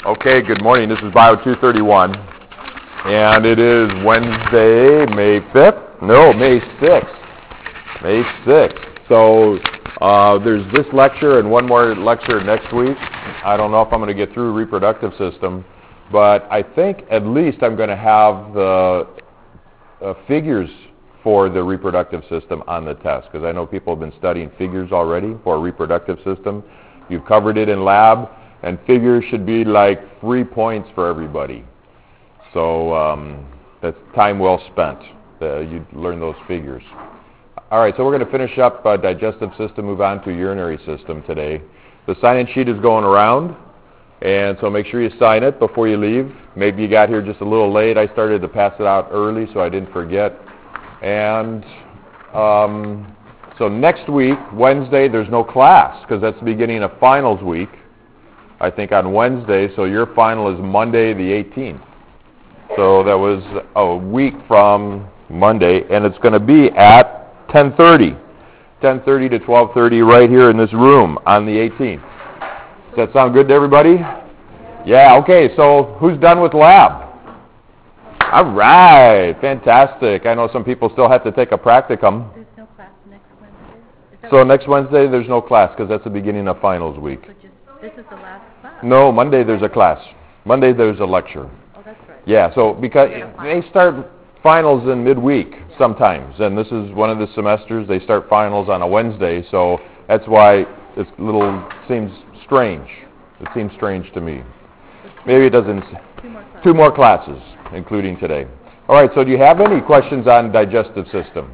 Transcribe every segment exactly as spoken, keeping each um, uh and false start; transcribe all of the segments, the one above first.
Okay, good morning. This is Bio two thirty-one, and it is Wednesday, May fifth. No, May sixth. May sixth. So uh, there's this lecture and one more lecture next week. I don't know if I'm going to get through reproductive system, but I think at least I'm going to have the uh, figures for the reproductive system on the test, because I know people have been studying figures already for reproductive system. You've covered it in lab. And figures should be like three points for everybody. So um, that's time well spent. Uh, you learn those figures. All right, so we're going to finish up uh, digestive system, move on to urinary system today. The sign-in sheet is going around, and so make sure you sign it before you leave. Maybe you got here just a little late. I started to pass it out early, so I didn't forget. And um, so next week, Wednesday, there's no class, because that's the beginning of finals week. I think on Wednesday, so your final is Monday the eighteenth. So that was a week from Monday, and it's going to be at ten thirty. ten thirty to twelve thirty right here in this room on the eighteenth. Does that sound good to everybody? Yeah, okay, so who's done with lab? All right, fantastic. I know some people still have to take a practicum. There's no class next Wednesday? So next Wednesday there's no class because that's the beginning of finals week. So just, this is the last class? No, Monday there's a class. Monday there's a lecture. Oh, that's right. Yeah, so because they start finals in midweek sometimes, and this is one of the semesters, they start finals on a Wednesday, so that's why it's a little, seems strange. It seems strange to me. Maybe it doesn't, Two more classes. two more classes, including today. All right, so do you have any questions on digestive system?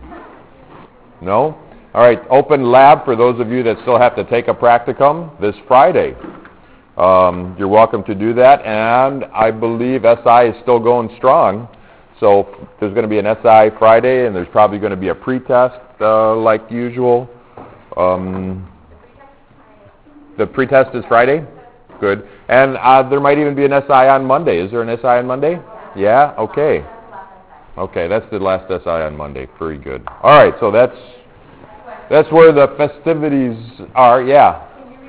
No? All right, open lab for those of you that still have to take a practicum this Friday. Um, you're welcome to do that, and I believe S I is still going strong. So there's going to be an S I Friday, and there's probably going to be a pretest uh, like usual. Um, the pretest is Friday? Good. And uh, there might even be an S I on Monday. Is there an S I on Monday? Yeah? Okay. Okay, that's the last S I on Monday. Very good. All right, so that's that's where the festivities are. Yeah.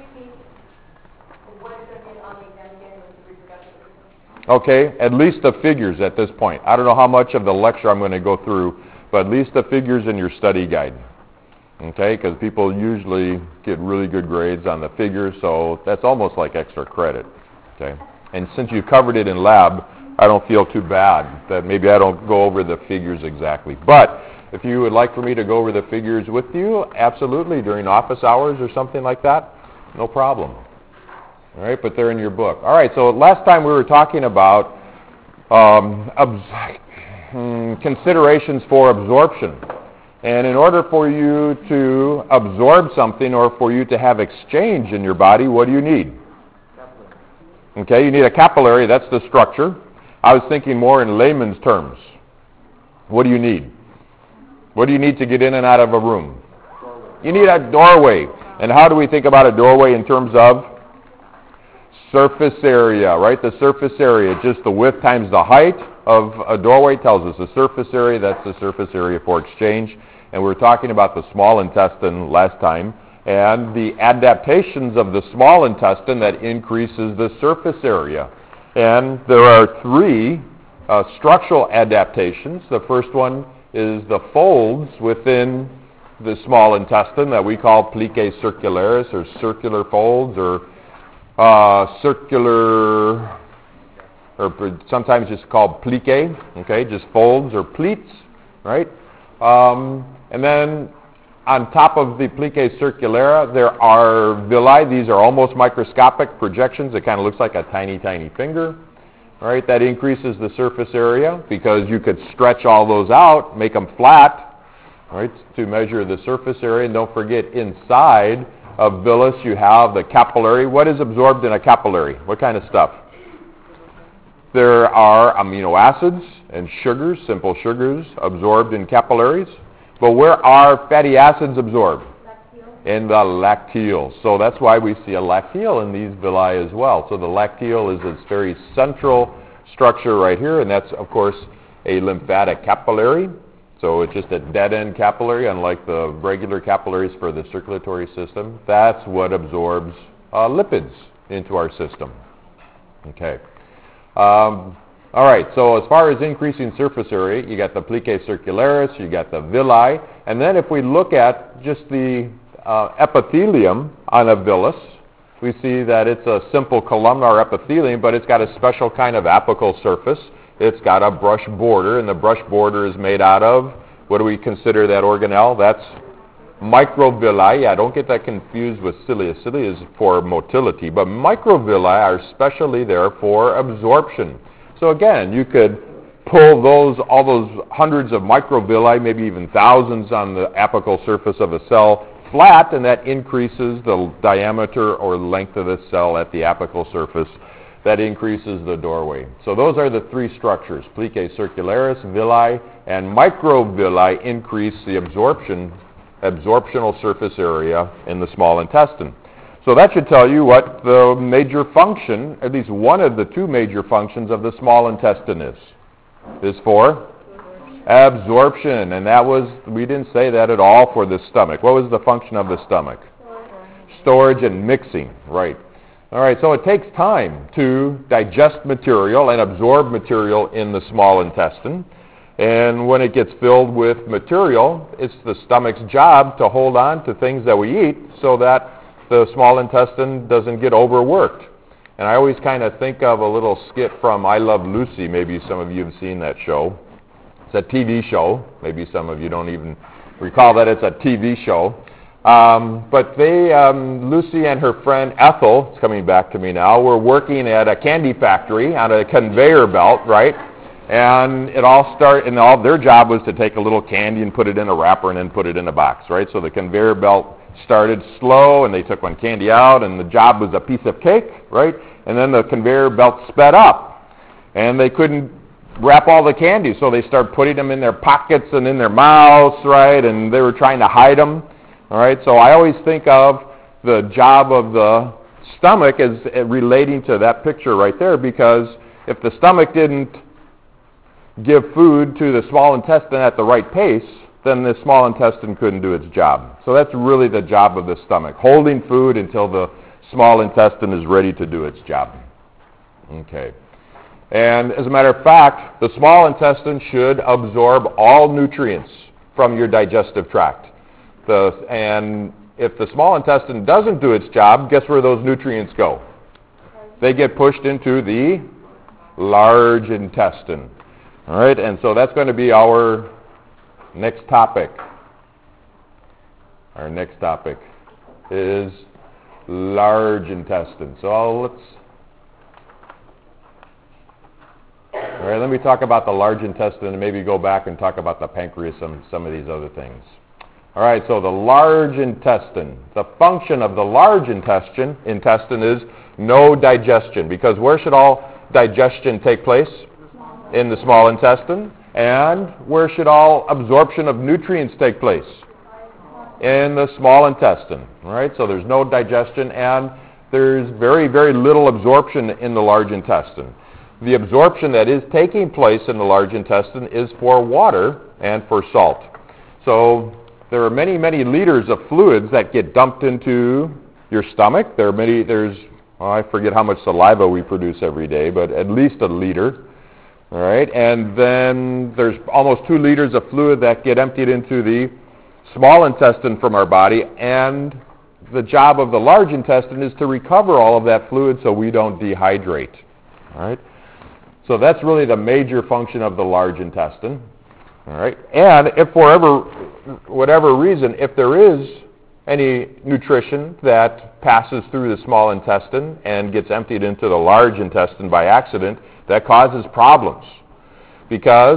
Okay, at least the figures at this point. I don't know how much of the lecture I'm going to go through, but at least the figures in your study guide. Okay, because people usually get really good grades on the figures, so that's almost like extra credit. Okay, and since you covered it in lab, I don't feel too bad that maybe I don't go over the figures exactly. But if you would like for me to go over the figures with you, absolutely, during office hours or something like that, no problem. All right, but they're in your book. All right, so last time we were talking about um, abs- considerations for absorption. And in order for you to absorb something or for you to have exchange in your body, what do you need? Okay, you need a capillary. That's the structure. I was thinking more in layman's terms. What do you need? What do you need to get in and out of a room? You need a doorway. And how do we think about a doorway in terms of surface area, right? The surface area, just the width times the height of a doorway tells us the surface area. That's the surface area for exchange. And we were talking about the small intestine last time and the adaptations of the small intestine that increases the surface area. And there are three uh, structural adaptations. The first one is the folds within the small intestine that we call plicae circularis, or circular folds, or Uh, circular, or sometimes just called plicae, okay, just folds or pleats, right? Um, and then on top of the plicae circulara, there are villi. These are almost microscopic projections. It kind of looks like a tiny, tiny finger, right? That increases the surface area because you could stretch all those out, make them flat, right, to measure the surface area. And don't forget, inside of villus, you have the capillary. What is absorbed in a capillary? What kind of stuff? There are amino acids and sugars, simple sugars, absorbed in capillaries. But where are fatty acids absorbed? Lacteal. In the lacteal. So that's why we see a lacteal in these villi as well. So the lacteal is its very central structure right here, and that's, of course, a lymphatic capillary. So it's just a dead-end capillary, unlike the regular capillaries for the circulatory system. That's what absorbs uh, lipids into our system. Okay. Um, all right, so as far as increasing surface area, you got the plicae circularis, you got the villi, and then if we look at just the uh, epithelium on a villus, we see that it's a simple columnar epithelium, but it's got a special kind of apical surface. It's got a brush border, and the brush border is made out of, what do we consider that organelle? That's microvilli. Yeah, don't get that confused with cilia. Cilia is for motility, but microvilli are specially there for absorption. So again, you could pull those, all those hundreds of microvilli, maybe even thousands on the apical surface of a cell flat, and that increases the diameter or length of the cell at the apical surface. That increases the doorway. So those are the three structures. Plicae circularis, villi, and microvilli increase the absorption, absorptional surface area in the small intestine. So that should tell you what the major function, at least one of the two major functions of the small intestine is. Is for absorption. And that was, we didn't say that at all for the stomach. What was the function of the stomach? Storage and mixing, right. All right, so it takes time to digest material and absorb material in the small intestine. And when it gets filled with material, it's the stomach's job to hold on to things that we eat so that the small intestine doesn't get overworked. And I always kind of think of a little skit from I Love Lucy. Maybe some of you have seen that show. It's a T V show. Maybe some of you don't even recall that it's a T V show. Um, but they, um, Lucy and her friend Ethel, it's coming back to me now, were working at a candy factory on a conveyor belt, right? And it all start, and all their job was to take a little candy and put it in a wrapper and then put it in a box, right? So the conveyor belt started slow, and they took one candy out, and the job was a piece of cake, right? And then the conveyor belt sped up, and they couldn't wrap all the candy, so they started putting them in their pockets and in their mouths, right? And they were trying to hide them. All right, so I always think of the job of the stomach as relating to that picture right there, because if the stomach didn't give food to the small intestine at the right pace, then the small intestine couldn't do its job. So that's really the job of the stomach, holding food until the small intestine is ready to do its job. Okay. And as a matter of fact, the small intestine should absorb all nutrients from your digestive tract. The, and if the small intestine doesn't do its job, guess where those nutrients go? They get pushed into the large intestine. All right, and so that's going to be our next topic. Our next topic is large intestine. So let's, all right, let me talk about the large intestine and maybe go back and talk about the pancreas and some of these other things. All right, so the large intestine. The function of the large intestine, intestine is no digestion, because where should all digestion take place? In the small intestine. And where should all absorption of nutrients take place? In the small intestine. All right, so there's no digestion, and there's very, very little absorption in the large intestine. The absorption that is taking place in the large intestine is for water and for salt. So there are many, many liters of fluids that get dumped into your stomach. There are many, there's, well, I forget how much saliva we produce every day, but at least a liter. All right, and then there's almost two liters of fluid that get emptied into the small intestine from our body, and the job of the large intestine is to recover all of that fluid so we don't dehydrate. All right, so that's really the major function of the large intestine. All right, and if for ever, whatever reason, if there is any nutrition that passes through the small intestine and gets emptied into the large intestine by accident, that causes problems, because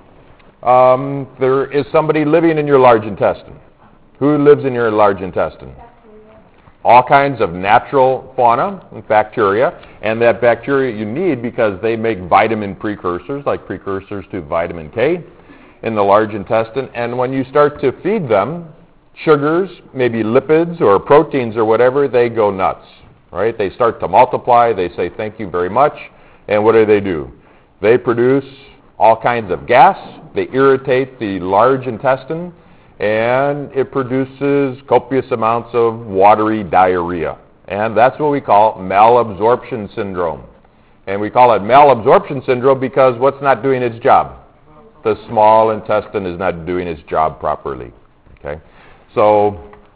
um, there is somebody living in your large intestine. Who lives in your large intestine? All kinds of natural fauna and bacteria, and that bacteria you need because they make vitamin precursors, like precursors to vitamin K, in the large intestine. And when you start to feed them sugars, maybe lipids or proteins or whatever, they go nuts, right? They start to multiply. They say, thank you very much. And what do they do? They produce all kinds of gas. They irritate the large intestine, and it produces copious amounts of watery diarrhea. And that's what we call malabsorption syndrome. And we call it malabsorption syndrome because what's not doing its job? The small intestine is not doing its job properly. Okay, so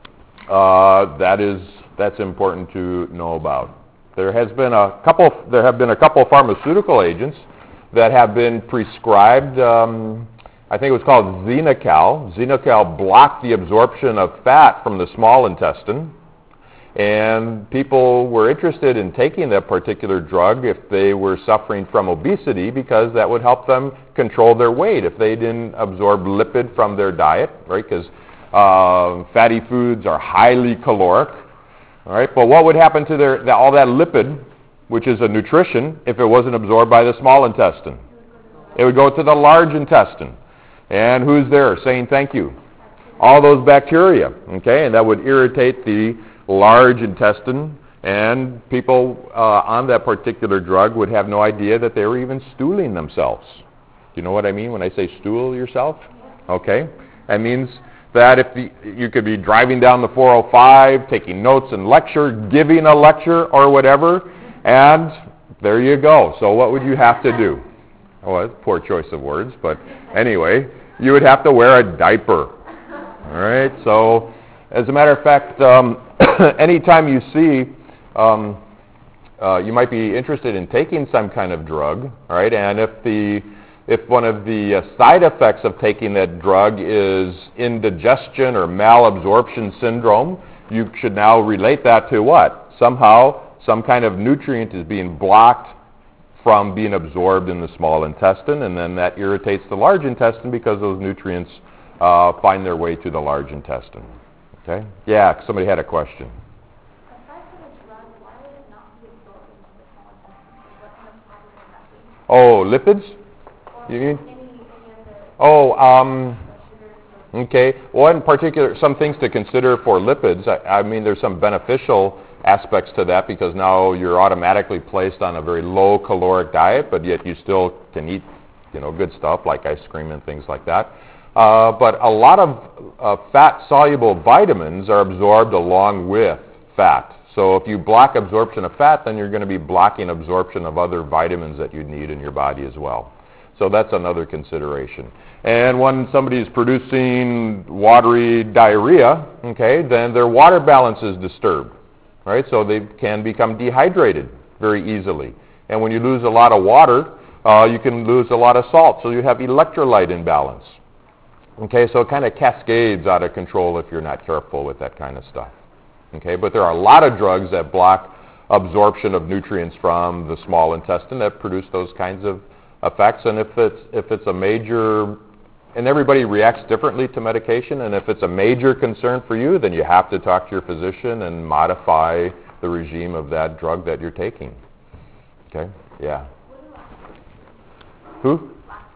uh, that is that's important to know about. There has been a couple. There have been a couple pharmaceutical agents that have been prescribed. Um, I think it was called Xenocal. Xenocal blocked the absorption of fat from the small intestine. And people were interested in taking that particular drug if they were suffering from obesity because that would help them control their weight if they didn't absorb lipid from their diet, right? Because uh, fatty foods are highly caloric, all right? But what would happen to their, all that lipid, which is a nutrition, if it wasn't absorbed by the small intestine? It would go to the large intestine. And who's there saying thank you? All those bacteria, okay? And that would irritate the large intestine, and people uh, on that particular drug would have no idea that they were even stooling themselves. Do you know what I mean when I say stool yourself? Okay. That means that if the, you could be driving down the four oh five, taking notes and lecture, giving a lecture or whatever, and there you go. So what would you have to do? Oh, that's a poor choice of words, but anyway, you would have to wear a diaper. All right, so as a matter of fact, um, anytime you see, um, uh, you might be interested in taking some kind of drug, all right, and if the if one of the uh, side effects of taking that drug is indigestion or malabsorption syndrome, you should now relate that to what? Somehow, some kind of nutrient is being blocked from being absorbed in the small intestine, and then that irritates the large intestine because those nutrients uh, find their way to the large intestine. Okay? Yeah, somebody had a question. Aside from the drug, why would it not be absorbed into the small intestine? What kind of problem would that be? Oh, lipids? Or You mean? any, any other Oh, um, sugars or okay. Well, in particular, some things to consider for lipids. I, I mean, there's some beneficial aspects to that because now you're automatically placed on a very low caloric diet, but yet you still can eat, you know, good stuff like ice cream and things like that. Uh, but a lot of uh, fat-soluble vitamins are absorbed along with fat. So if you block absorption of fat, then you're going to be blocking absorption of other vitamins that you need in your body as well. So that's another consideration. And when somebody is producing watery diarrhea, okay, then their water balance is disturbed, right? So they can become dehydrated very easily. And when you lose a lot of water, uh, you can lose a lot of salt, so you have electrolyte imbalance. Okay, so it kind of cascades out of control if you're not careful with that kind of stuff. Okay, but there are a lot of drugs that block absorption of nutrients from the small intestine that produce those kinds of effects. And if it's if it's a major, and everybody reacts differently to medication, and if it's a major concern for you, then you have to talk to your physician and modify the regime of that drug that you're taking. Okay, yeah. Who?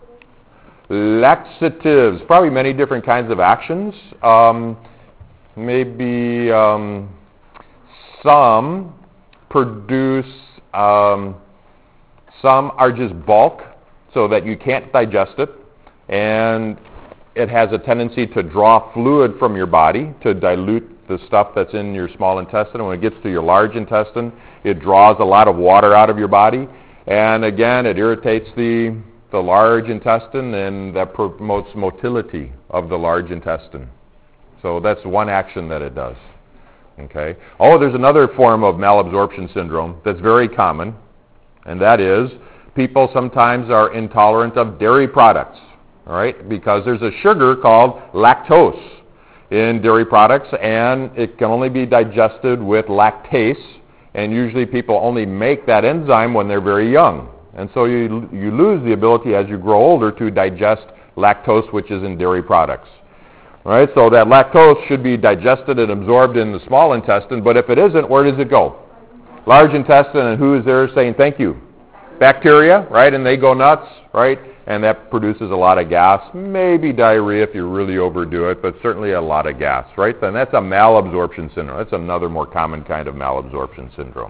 Laxatives, probably many different kinds of actions. Um, maybe um, some produce, um, some are just bulk so that you can't digest it, and it has a tendency to draw fluid from your body to dilute the stuff that's in your small intestine. When it gets to your large intestine, it draws a lot of water out of your body, and again, it irritates the the large intestine, and that promotes motility of the large intestine. So that's one action that it does. Okay. Oh, there's another form of malabsorption syndrome that's very common, and that is people sometimes are intolerant of dairy products, all right, because there's a sugar called lactose in dairy products, and it can only be digested with lactase, and usually people only make that enzyme when they're very young. And so you you lose the ability as you grow older to digest lactose, which is in dairy products. All right, so that lactose should be digested and absorbed in the small intestine, but if it isn't, where does it go? Large intestine, and who is there saying thank you? Bacteria, right? And they go nuts, right? And that produces a lot of gas, maybe diarrhea if you really overdo it, but certainly a lot of gas, right? Then that's a malabsorption syndrome. That's another more common kind of malabsorption syndrome.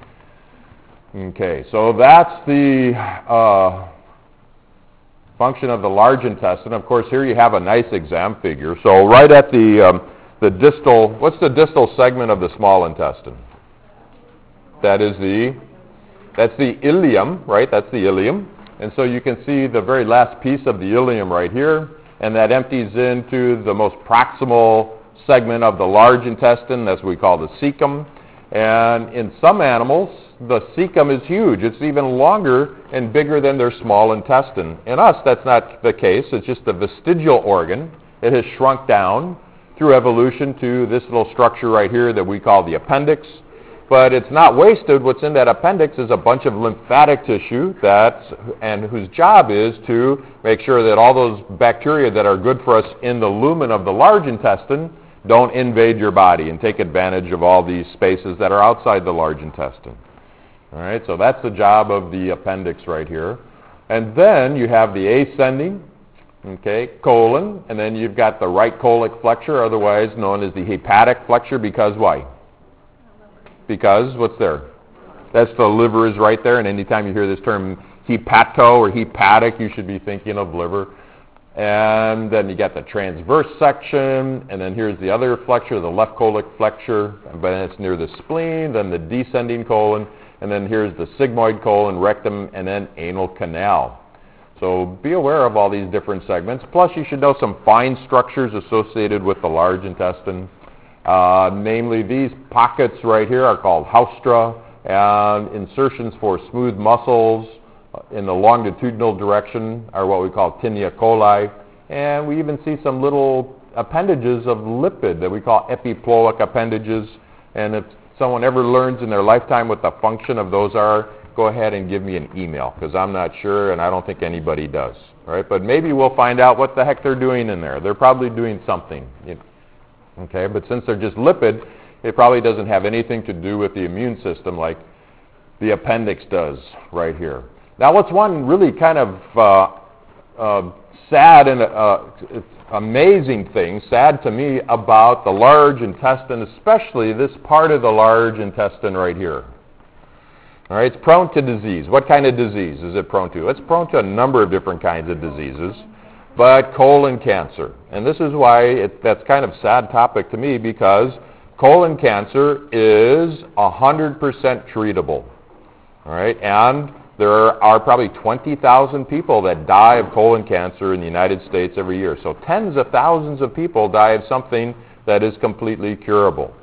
Okay, so that's the uh, function of the large intestine. Of course, here you have a nice exam figure. So right at the um, the distal, what's the distal segment of the small intestine? That is the That's the ileum, right? That's the ileum. And so you can see the very last piece of the ileum right here, and that empties into the most proximal segment of the large intestine. That's what we call the cecum. And in some animals, the cecum is huge. It's even longer and bigger than their small intestine. In us, that's not the case. It's just a vestigial organ. It has shrunk down through evolution to this little structure right here that we call the appendix. But it's not wasted. What's in that appendix is a bunch of lymphatic tissue that's, and whose job is to make sure that all those bacteria that are good for us in the lumen of the large intestine don't invade your body and take advantage of all these spaces that are outside the large intestine. All right, so that's the job of the appendix right here. And then you have the ascending, okay, colon, and then you've got the right colic flexure, otherwise known as the hepatic flexure, because why? Because, what's there? That's the liver is right there, and anytime you hear this term hepato or hepatic, you should be thinking of liver. And then you got the transverse section, and then here's the other flexure, the left colic flexure, but it's near the spleen, then the descending colon, and then here's the sigmoid colon, rectum, and then anal canal. So be aware of all these different segments. Plus, you should know some fine structures associated with the large intestine. Uh, namely, these pockets right here are called haustra, and insertions for smooth muscles in the longitudinal direction are what we call tinea coli. And we even see some little appendages of lipid that we call epiploic appendages. And if someone ever learns in their lifetime what the function of those are, go ahead and give me an email, because I'm not sure, and I don't think anybody does. Right? But maybe we'll find out what the heck they're doing in there. They're probably doing something. You know. Okay, but since they're just lipid, it probably doesn't have anything to do with the immune system like the appendix does right here. Now, what's one really kind of uh, uh, sad and uh, amazing thing, sad to me, about the large intestine, especially this part of the large intestine right here? All right, it's prone to disease. What kind of disease is it prone to? It's prone to a number of different kinds of diseases. But colon cancer, and this is why it, that's kind of a sad topic to me, because colon cancer is one hundred percent treatable, all right? And there are probably twenty thousand people that die of colon cancer in the United States every year. So tens of thousands of people die of something that is completely curable.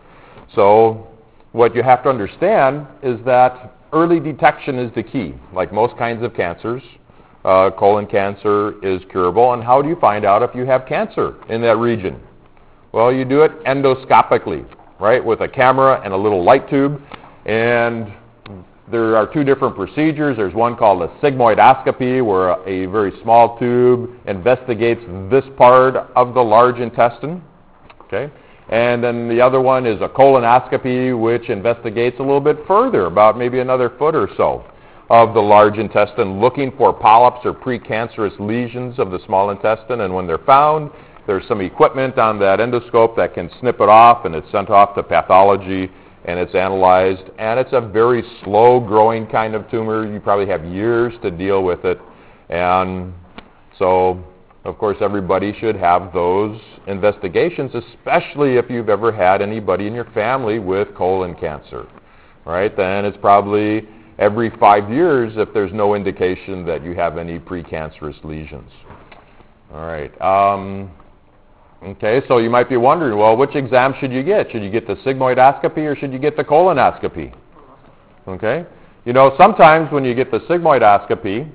So what you have to understand is that early detection is the key, like most kinds of cancers. Uh, colon cancer is curable. And how do you find out if you have cancer in that region? Well, you do it endoscopically, right, with a camera and a little light tube. And there are two different procedures. There's one called a sigmoidoscopy, where a very small tube investigates this part of the large intestine. Okay? And then the other one is a colonoscopy, which investigates a little bit further, about maybe another foot or so of the large intestine, looking for polyps or precancerous lesions of the small intestine. And when they're found, there's some equipment on that endoscope that can snip it off, and it's sent off to pathology, and it's analyzed. And it's a very slow-growing kind of tumor. You probably have years to deal with it. And so, of course, everybody should have those investigations, especially if you've ever had anybody in your family with colon cancer. Right? Then it's probably every five years if there's no indication that you have any precancerous lesions. All right. Um, okay, so you might be wondering, well, which exam should you get? Should you get the sigmoidoscopy or should you get the colonoscopy? Okay. You know, sometimes when you get the sigmoidoscopy,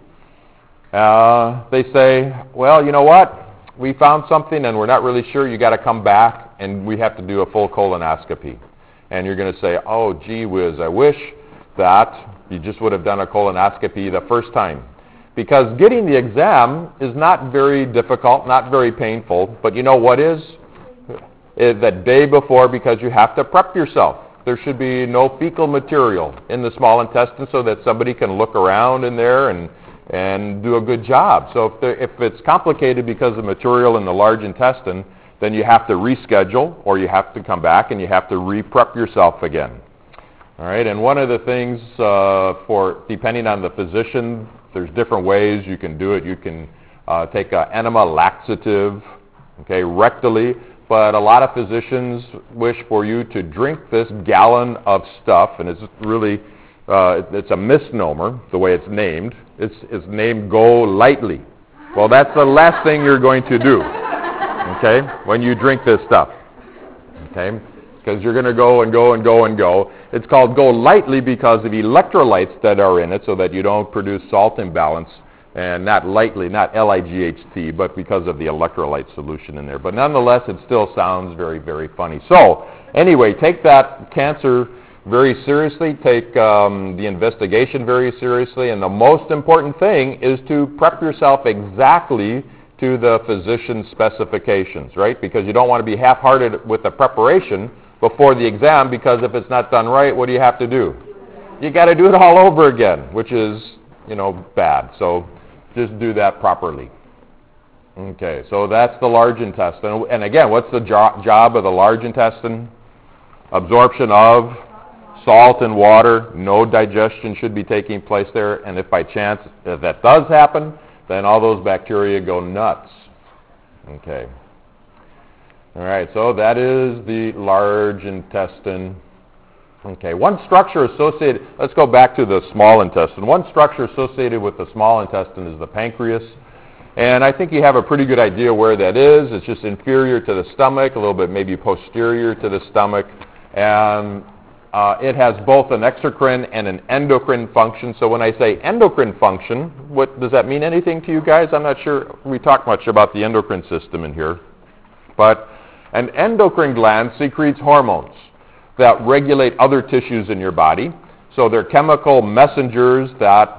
uh, they say, well, you know what? We found something and we're not really sure. You got to come back and we have to do a full colonoscopy. And you're going to say, oh, gee whiz, I wish that you just would have done a colonoscopy the first time. Because getting the exam is not very difficult, not very painful, but you know what is? Is that day before, because you have to prep yourself. There should be no fecal material in the small intestine so that somebody can look around in there and, and do a good job. So if, there, if it's complicated because of material in the large intestine, then you have to reschedule, or you have to come back and you have to re-prep yourself again. All right, and one of the things uh, for, depending on the physician, there's different ways you can do it. You can uh, take an enema laxative, okay, rectally, but a lot of physicians wish for you to drink this gallon of stuff, and it's really uh, it- it's a misnomer, the way it's named. It's, it's named Go Lightly. Well, that's the last thing you're going to do, okay, when you drink this stuff, okay, because you're going to go and go and go and go. It's called Go Lightly because of electrolytes that are in it so that you don't produce salt imbalance, and not lightly, not L I G H T, but because of the electrolyte solution in there. But nonetheless, it still sounds very, very funny. So, anyway, take that cancer very seriously, take um, the investigation very seriously, and the most important thing is to prep yourself exactly to the physician's specifications, right? Because you don't want to be half-hearted with the preparation before the exam, because if it's not done right, what do you have to do? You got to do it all over again, which is, you know, bad. So just do that properly. Okay, so that's the large intestine. And again, what's the jo- job of the large intestine? Absorption of salt and water. No digestion should be taking place there. And if by chance if that does happen, then all those bacteria go nuts. Okay. All right, so that is the large intestine. Okay, one structure associated, let's go back to the small intestine. One structure associated with the small intestine is the pancreas. And I think you have a pretty good idea where that is. It's just inferior to the stomach, a little bit maybe posterior to the stomach. And uh, it has both an exocrine and an endocrine function. So when I say endocrine function, what does that mean anything to you guys? I'm not sure we talk much about the endocrine system in here. But an endocrine gland secretes hormones that regulate other tissues in your body. So they're chemical messengers that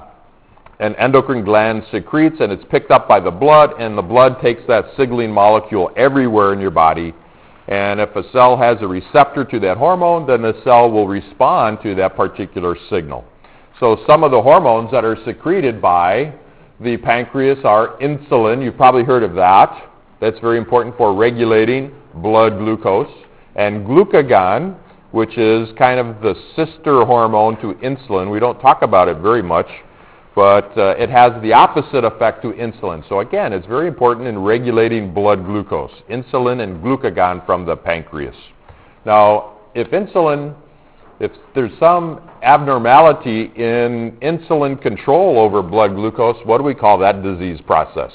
an endocrine gland secretes, and it's picked up by the blood, and the blood takes that signaling molecule everywhere in your body. And if a cell has a receptor to that hormone, then the cell will respond to that particular signal. So some of the hormones that are secreted by the pancreas are insulin. You've probably heard of that. That's very important for regulating blood glucose. And glucagon, which is kind of the sister hormone to insulin. We don't talk about it very much, but uh, it has the opposite effect to insulin. So again, it's very important in regulating blood glucose, insulin and glucagon from the pancreas. Now, if insulin, if there's some abnormality in insulin control over blood glucose, what do we call that disease process?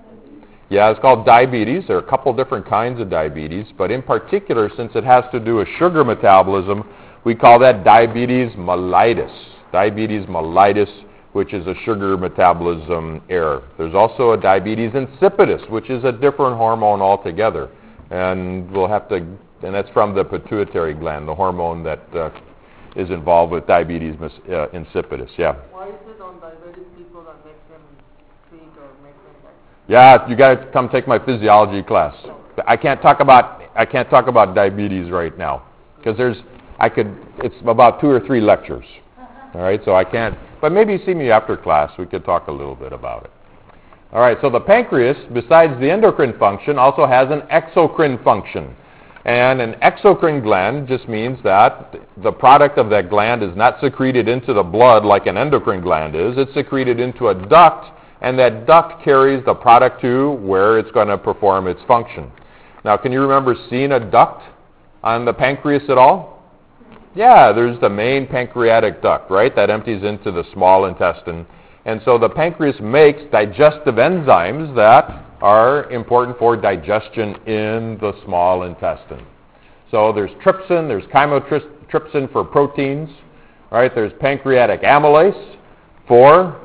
Yeah, it's called diabetes. There are a couple different kinds of diabetes, but in particular, since it has to do with sugar metabolism, we call that diabetes mellitus. Diabetes mellitus, which is a sugar metabolism error. There's also a diabetes insipidus, which is a different hormone altogether. And we'll have to, and that's from the pituitary gland, the hormone that uh, is involved with diabetes uh, insipidus. Yeah. Why is it on diabetic people that makes them sick or makes them like? Yeah, you got to come take my physiology class. I can't talk about I can't talk about diabetes right now because there's I could it's about two or three lectures. All right, so I can't. But maybe see me after class. We could talk a little bit about it. All right, so the pancreas, besides the endocrine function, also has an exocrine function. And an exocrine gland just means that the product of that gland is not secreted into the blood like an endocrine gland is. It's secreted into a duct, and that duct carries the product to where it's going to perform its function. Now, can you remember seeing a duct on the pancreas at all? Yeah, there's the main pancreatic duct, right? That empties into the small intestine. And so the pancreas makes digestive enzymes that are important for digestion in the small intestine. So there's trypsin, there's chymotrypsin for proteins, right? There's pancreatic amylase for,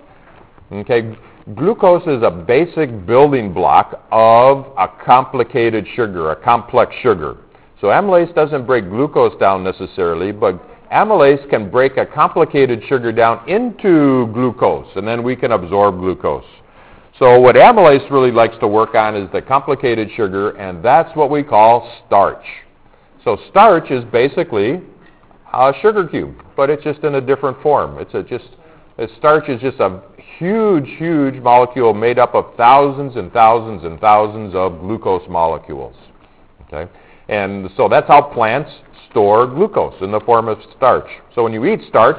okay, glucose is a basic building block of a complicated sugar, a complex sugar. So amylase doesn't break glucose down necessarily, but amylase can break a complicated sugar down into glucose, and then we can absorb glucose. So what amylase really likes to work on is the complicated sugar, and that's what we call starch. So starch is basically a sugar cube, but it's just in a different form. It's a just a starch is just a huge, huge molecule made up of thousands and thousands and thousands of glucose molecules. Okay? And so that's how plants store glucose in the form of starch. So when you eat starch,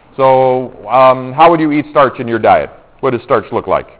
so um, how would you eat starch in your diet? What does starch look like?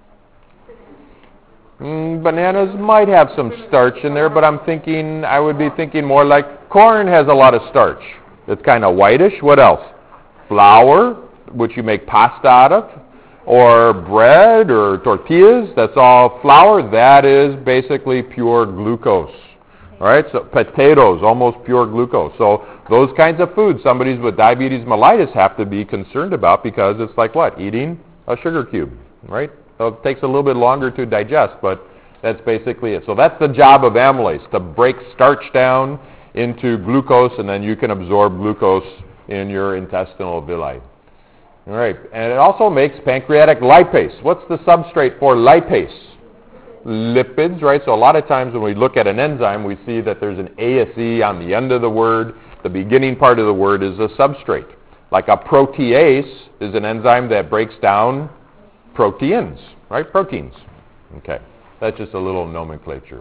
Mm, bananas might have some starch in there, but I'm thinking, I would be thinking more like corn has a lot of starch. It's kind of whitish. What else? flour, which you make pasta out of, or bread or tortillas, that's all flour. That is basically pure glucose. All right, so potatoes, almost pure glucose. So those kinds of foods, somebody with diabetes mellitus have to be concerned about because it's like what? Eating a sugar cube, right? So it takes a little bit longer to digest, but that's basically it. So that's the job of amylase, to break starch down into glucose, and then you can absorb glucose in your intestinal villi. All right, and it also makes pancreatic lipase. What's the substrate for lipase? Lipids, right? So a lot of times when we look at an enzyme, we see that there's an A S E on the end of the word. The beginning part of the word is a substrate. Like a protease is an enzyme that breaks down proteins, right? Proteins. Okay, that's just a little nomenclature.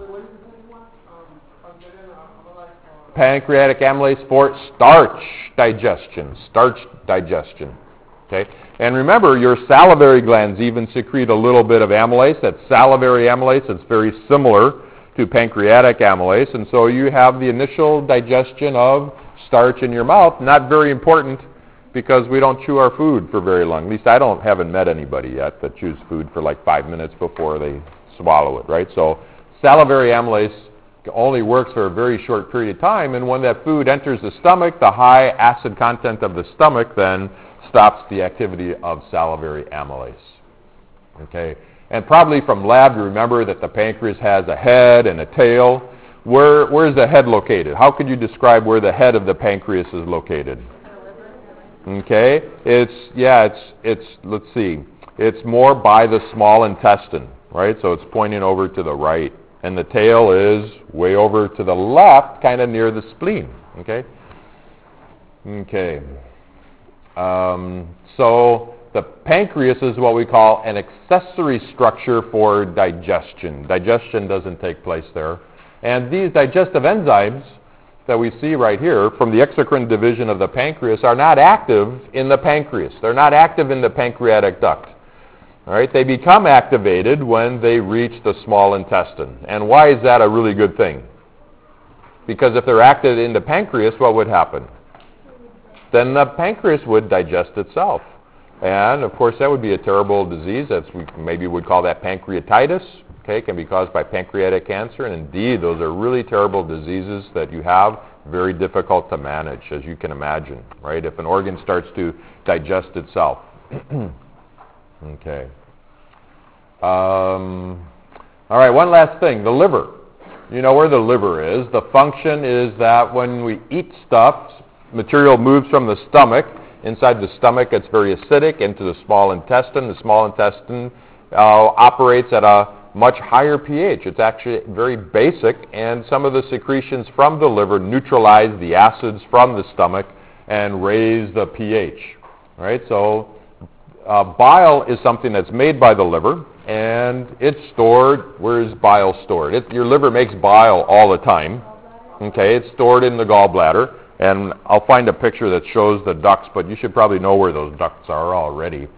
Pancreatic amylase for starch digestion, starch digestion. Okay, and remember, your salivary glands even secrete a little bit of amylase. That's salivary amylase. It's very similar to pancreatic amylase, and so you have the initial digestion of starch in your mouth. Not very important because we don't chew our food for very long. At least I don't haven't met anybody yet that chews food for like five minutes before they swallow it, right? So salivary amylase only works for a very short period of time, and when that food enters the stomach, the high acid content of the stomach then stops the activity of salivary amylase. Okay, and probably from lab you remember that the pancreas has a head and a tail. Where where is the head located? How could you describe where the head of the pancreas is located? Okay, it's yeah, it's it's let's see, it's more by the small intestine, right? So it's pointing over to the right, and the tail is way over to the left, kind of near the spleen. Okay. Okay. Um, so the pancreas is what we call an accessory structure for digestion. Digestion doesn't take place there. And these digestive enzymes that we see right here from the exocrine division of the pancreas are not active in the pancreas. They're not active in the pancreatic duct. All right? They become activated when they reach the small intestine. And why is that a really good thing? Because if they're active in the pancreas, what would happen? Then the pancreas would digest itself. And, of course, that would be a terrible disease. That's, we maybe would call that pancreatitis. Okay, it can be caused by pancreatic cancer. And, indeed, those are really terrible diseases that you have, very difficult to manage, as you can imagine, right, if an organ starts to digest itself. Okay. Um, all right, one last thing, the liver. You know where the liver is. The function is that when we eat stuff, material moves from the stomach. Inside the stomach, it's very acidic into the small intestine. The small intestine uh, operates at a much higher pH. It's actually very basic, and some of the secretions from the liver neutralize the acids from the stomach and raise the pH. Right? So uh, bile is something that's made by the liver, and it's stored. Where is bile stored? It, your liver makes bile all the time. Okay, it's stored in the gallbladder. And I'll find a picture that shows the ducts, but you should probably know where those ducts are already.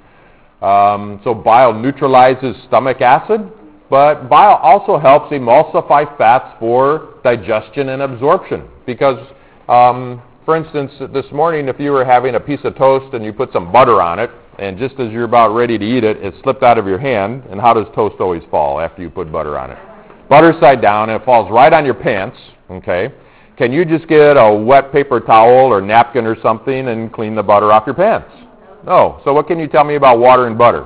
Um, so bile neutralizes stomach acid, but bile also helps emulsify fats for digestion and absorption. Because, um, for instance, this morning, if you were having a piece of toast and you put some butter on it, and just as you're about ready to eat it, it slipped out of your hand, and how does toast always fall after you put butter on it? Butter side down, and it falls right on your pants, okay? Can you just get a wet paper towel or napkin or something and clean the butter off your pants? No. So what can you tell me about water and butter?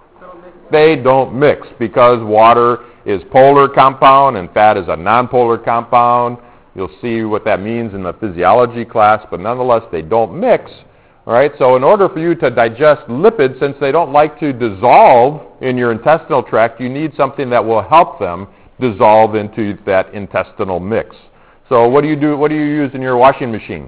They don't mix because water is polar compound and fat is a nonpolar compound. You'll see what that means in the physiology class, but nonetheless they don't mix. All right. So in order for you to digest lipids, since they don't like to dissolve in your intestinal tract, you need something that will help them dissolve into that intestinal mix. So what do you do? What do you use in your washing machine?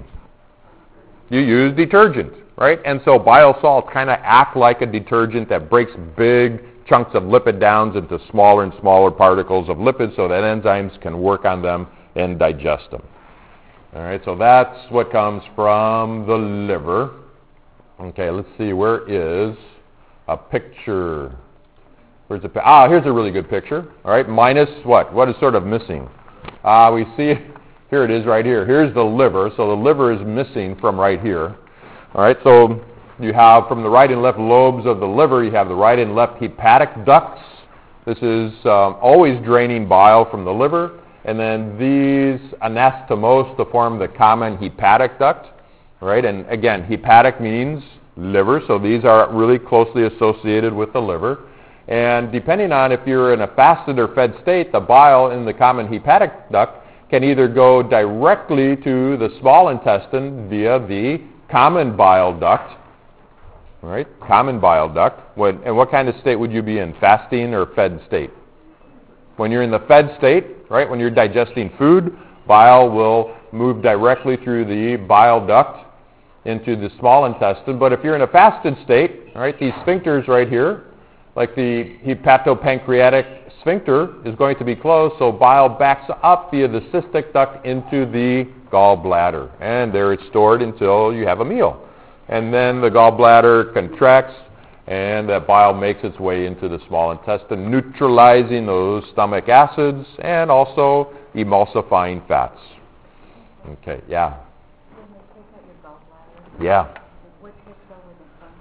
You use detergent, right? And so bile salts kind of act like a detergent that breaks big chunks of lipid downs into smaller and smaller particles of lipids so that enzymes can work on them and digest them. All right, so that's what comes from the liver. Okay, let's see, where is a picture? Where's the, ah, here's a really good picture. All right, minus what? What is sort of missing? Ah, uh, we see, here it is right here. Here's the liver, so the liver is missing from right here. All right, so you have from the right and left lobes of the liver, you have the right and left hepatic ducts. This is um, always draining bile from the liver. And then these anastomose to form the common hepatic duct, right? And again, hepatic means liver, so these are really closely associated with the liver. And depending on if you're in a fasted or fed state, the bile in the common hepatic duct can either go directly to the small intestine via the common bile duct, right? Common bile duct. What, and what kind of state would you be in, fasting or fed state? When you're in the fed state, right, when you're digesting food, bile will move directly through the bile duct into the small intestine. But if you're in a fasted state, right, these sphincters right here, like the hepatopancreatic sphincter is going to be closed, so bile backs up via the cystic duct into the gallbladder. And there it's stored until you have a meal. And then the gallbladder contracts, and that bile makes its way into the small intestine, neutralizing those stomach acids and also emulsifying fats. Okay, yeah. When they take out your gallbladder, Yeah. what takes over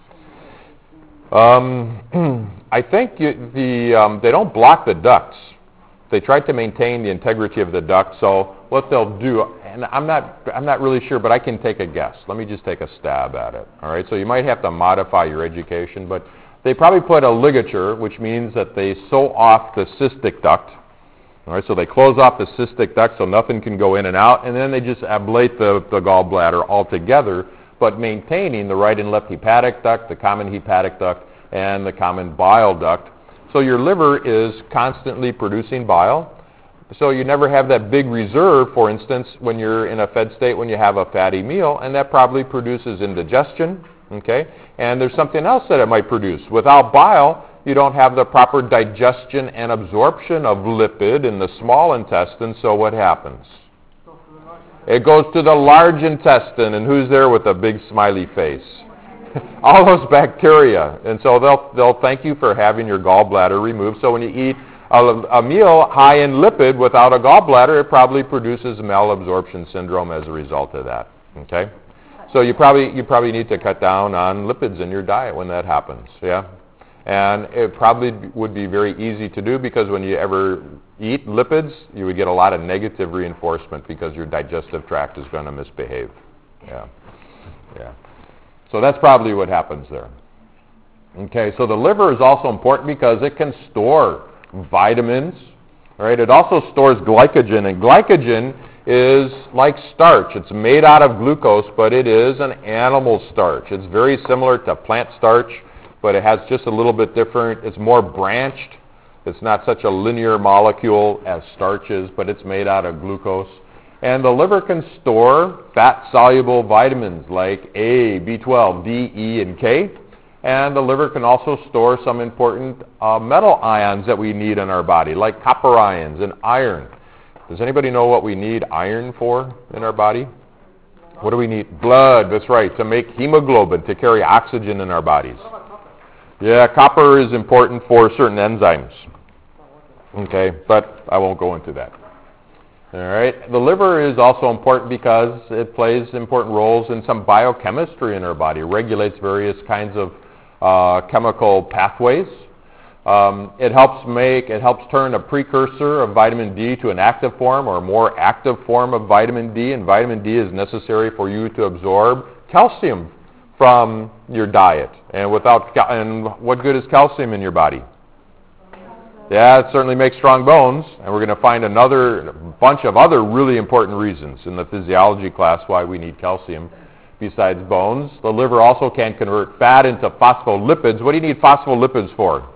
the function of the Um, I think you, the um, they don't block the ducts. They try to maintain the integrity of the duct. So what they'll do, and I'm not I'm not really sure, but I can take a guess. Let me just take a stab at it. All right. So you might have to modify your education, but they probably put a ligature, which means that they sew off the cystic duct. All right. So they close off the cystic duct so nothing can go in and out, and then they just ablate the, the gallbladder altogether, but maintaining the right and left hepatic duct, the common hepatic duct, and the common bile duct. So your liver is constantly producing bile. So you never have that big reserve, for instance, when you're in a fed state, when you have a fatty meal, and that probably produces indigestion, okay? And there's something else that it might produce. Without bile, you don't have the proper digestion and absorption of lipid in the small intestine, so what happens? It goes to the large intestine, and who's there with a big smiley face? All those bacteria. And so they'll they'll thank you for having your gallbladder removed. So when you eat a, a meal high in lipid without a gallbladder, it probably produces malabsorption syndrome as a result of that. Okay? So you probably you probably need to cut down on lipids in your diet when that happens. Yeah? And it probably would be very easy to do, because when you ever eat lipids, you would get a lot of negative reinforcement because your digestive tract is going to misbehave. Yeah. Yeah. So that's probably what happens there. Okay, so the liver is also important because it can store vitamins, right? It also stores glycogen, and glycogen is like starch. It's made out of glucose, but it is an animal starch. It's very similar to plant starch, but it has just a little bit different. It's more branched. It's not such a linear molecule as starch is, but it's made out of glucose. And the liver can store fat-soluble vitamins like A, B twelve, D, E, and K. And the liver can also store some important uh, metal ions that we need in our body, like copper ions and iron. Does anybody know what we need iron for in our body? What do we need? Blood, that's right, to make hemoglobin, to carry oxygen in our bodies. Yeah, copper is important for certain enzymes. Okay, but I won't go into that. All right. The liver is also important because it plays important roles in some biochemistry in our body. It regulates various kinds of uh, chemical pathways. Um, it helps make, it helps turn a precursor of vitamin D to an active form or a more active form of vitamin D. And vitamin D is necessary for you to absorb calcium from your diet. And without, cal- and what good is calcium in your body? Yeah, it certainly makes strong bones, and we're going to find another bunch of other really important reasons in the physiology class why we need calcium besides bones. The liver also can convert fat into phospholipids. What do you need phospholipids for?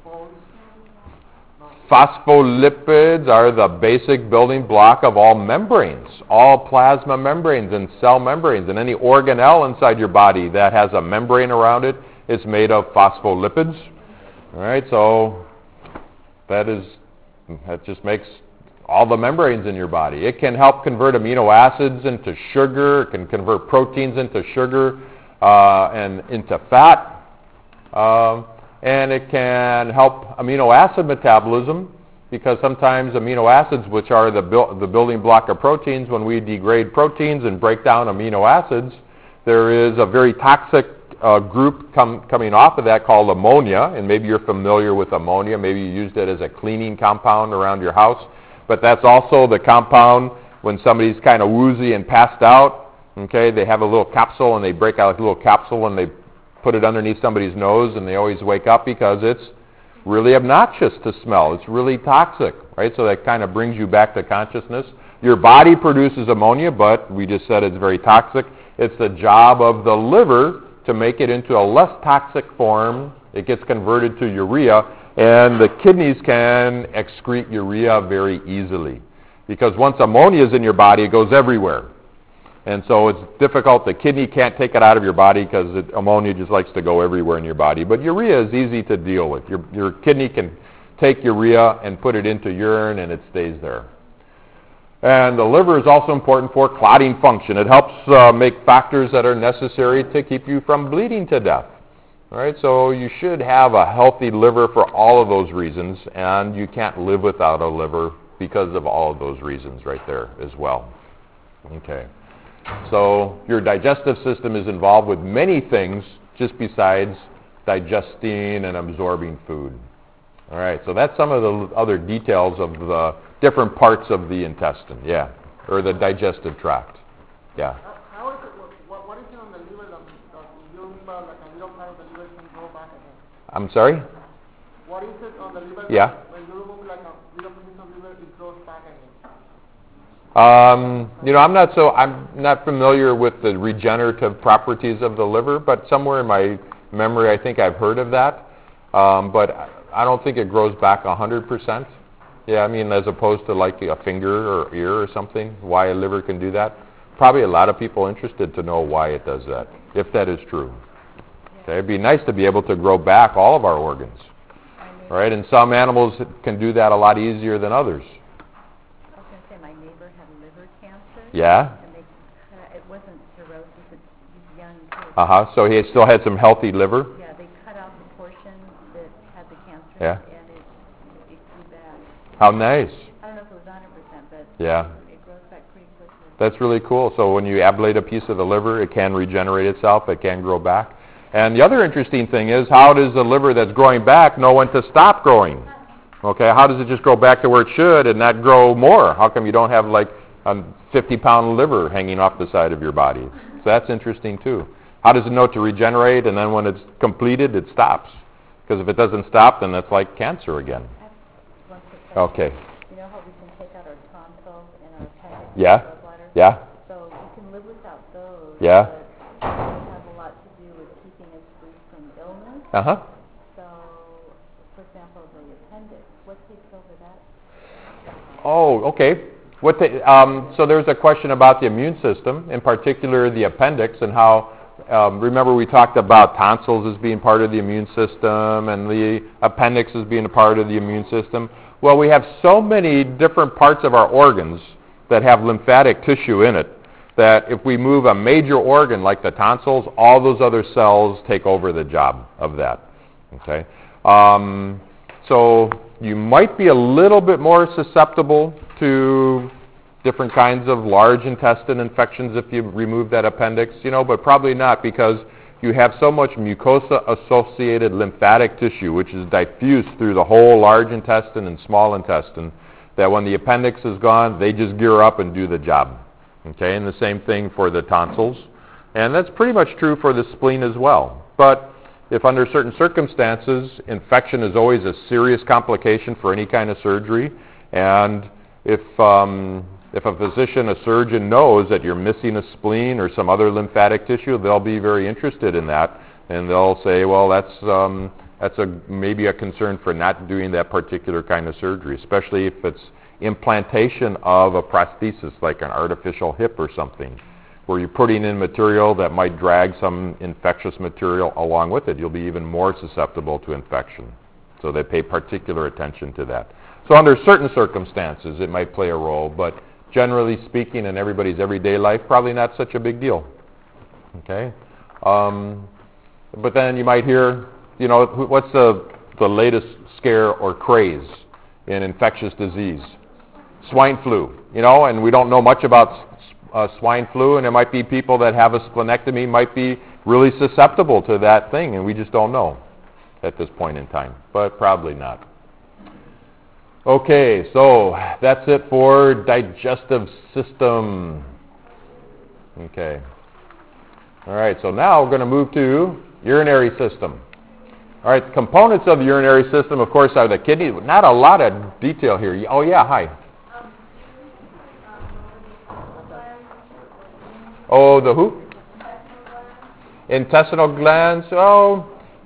Phospholipids are the basic building block of all membranes, all plasma membranes and cell membranes, and any organelle inside your body that has a membrane around it is made of phospholipids. All right, so that is, that just makes all the membranes in your body. It can help convert amino acids into sugar. It can convert proteins into sugar uh, and into fat. Um, and it can help amino acid metabolism, because sometimes amino acids, which are the, bu- the building block of proteins, when we degrade proteins and break down amino acids, there is a very toxic a group come, coming off of that called ammonia, and maybe you're familiar with ammonia. Maybe you used it as a cleaning compound around your house. But that's also the compound when somebody's kind of woozy and passed out. Okay, they have a little capsule, and they break out a little capsule, and they put it underneath somebody's nose, and they always wake up because it's really obnoxious to smell. It's really toxic, right? So that kind of brings you back to consciousness. Your body produces ammonia, but we just said it's very toxic. It's the job of the liver to make it into a less toxic form. It gets converted to urea, and the kidneys can excrete urea very easily. Because once ammonia is in your body, it goes everywhere. And so it's difficult. The kidney can't take it out of your body because it, ammonia just likes to go everywhere in your body. But urea is easy to deal with. Your, your kidney can take urea and put it into urine, and it stays there. And the liver is also important for clotting function. It helps uh, make factors that are necessary to keep you from bleeding to death. All right, so you should have a healthy liver for all of those reasons, and you can't live without a liver because of all of those reasons right there as well. Okay, so your digestive system is involved with many things just besides digesting and absorbing food. All right, so that's some of the other details of the different parts of the intestine, yeah, or the digestive tract, yeah. Uh, how is it, what, what is it on the liver that, that you remember, like a little part of the liver can grow back again? I'm sorry? What is it on the liver Yeah. that when you remove like a little piece of liver, it grows back again? Um, you know, I'm not so, I'm not familiar with the regenerative properties of the liver, but somewhere in my memory I think I've heard of that, um, but I don't think it grows back one hundred percent. Yeah, I mean, as opposed to like a finger or ear or something, why a liver can do that. Probably a lot of people interested to know why it does that, if that is true. Okay, it'd be nice to be able to grow back all of our organs, right? And some animals can do that a lot easier than others. I was going to say my neighbor had liver cancer. Yeah? And they, uh, it wasn't cirrhosis, it's he's young too. Uh-huh, so he still had some healthy liver? Yeah, they cut out the portion that had the cancer, Yeah. and it, it grew back. How nice. I don't know if it was one hundred percent, but Yeah. it grows back pretty quickly. That's really cool. So when you ablate a piece of the liver, it can regenerate itself. It can grow back. And the other interesting thing is, how does the liver that's growing back know when to stop growing? Okay, how does it just grow back to where it should and not grow more? How come you don't have like a fifty-pound liver hanging off the side of your body? So that's interesting too. How does it know to regenerate, and then when it's completed, it stops? Because if it doesn't stop, then that's like cancer again. One quick question. Okay. You know how we can take out our tonsils and our appendix Yeah. and our bladder? Yeah. So you can live without those. Yeah. But they have a lot to do with keeping us free from illness. Uh-huh. So, for example, the appendix, what takes over that? Oh, okay. What the, um, so there's a question about the immune system, in particular the appendix, and how, um, remember we talked about tonsils as being part of the immune system and the appendix as being a part of the immune system. Well, we have so many different parts of our organs that have lymphatic tissue in it that if we move a major organ like the tonsils, all those other cells take over the job of that. Okay? Um, so you might be a little bit more susceptible to different kinds of large intestine infections if you remove that appendix, you know, but probably not, because you have so much mucosa-associated lymphatic tissue, which is diffused through the whole large intestine and small intestine, that when the appendix is gone, they just gear up and do the job. Okay, and the same thing for the tonsils. And that's pretty much true for the spleen as well. But if under certain circumstances, infection is always a serious complication for any kind of surgery, and if um, if a physician, a surgeon knows that you're missing a spleen or some other lymphatic tissue, they'll be very interested in that, and they'll say, well, that's um, that's a maybe a concern for not doing that particular kind of surgery, especially if it's implantation of a prosthesis, like an artificial hip or something, where you're putting in material that might drag some infectious material along with it. You'll be even more susceptible to infection. So they pay particular attention to that. So under certain circumstances, it might play a role, but generally speaking, in everybody's everyday life, probably not such a big deal. Okay? Um, but then you might hear, you know, what's the, the latest scare or craze in infectious disease? Swine flu, you know, and we don't know much about uh, swine flu, and it might be people that have a splenectomy might be really susceptible to that thing, and we just don't know at this point in time, but probably not. Okay, so that's it for digestive system. Okay. All right, so now we're going to move to urinary system. All right, the components of the urinary system, of course, are the kidneys. Not a lot of detail here. Oh, yeah, hi. Oh, the who? Intestinal glands. Oh,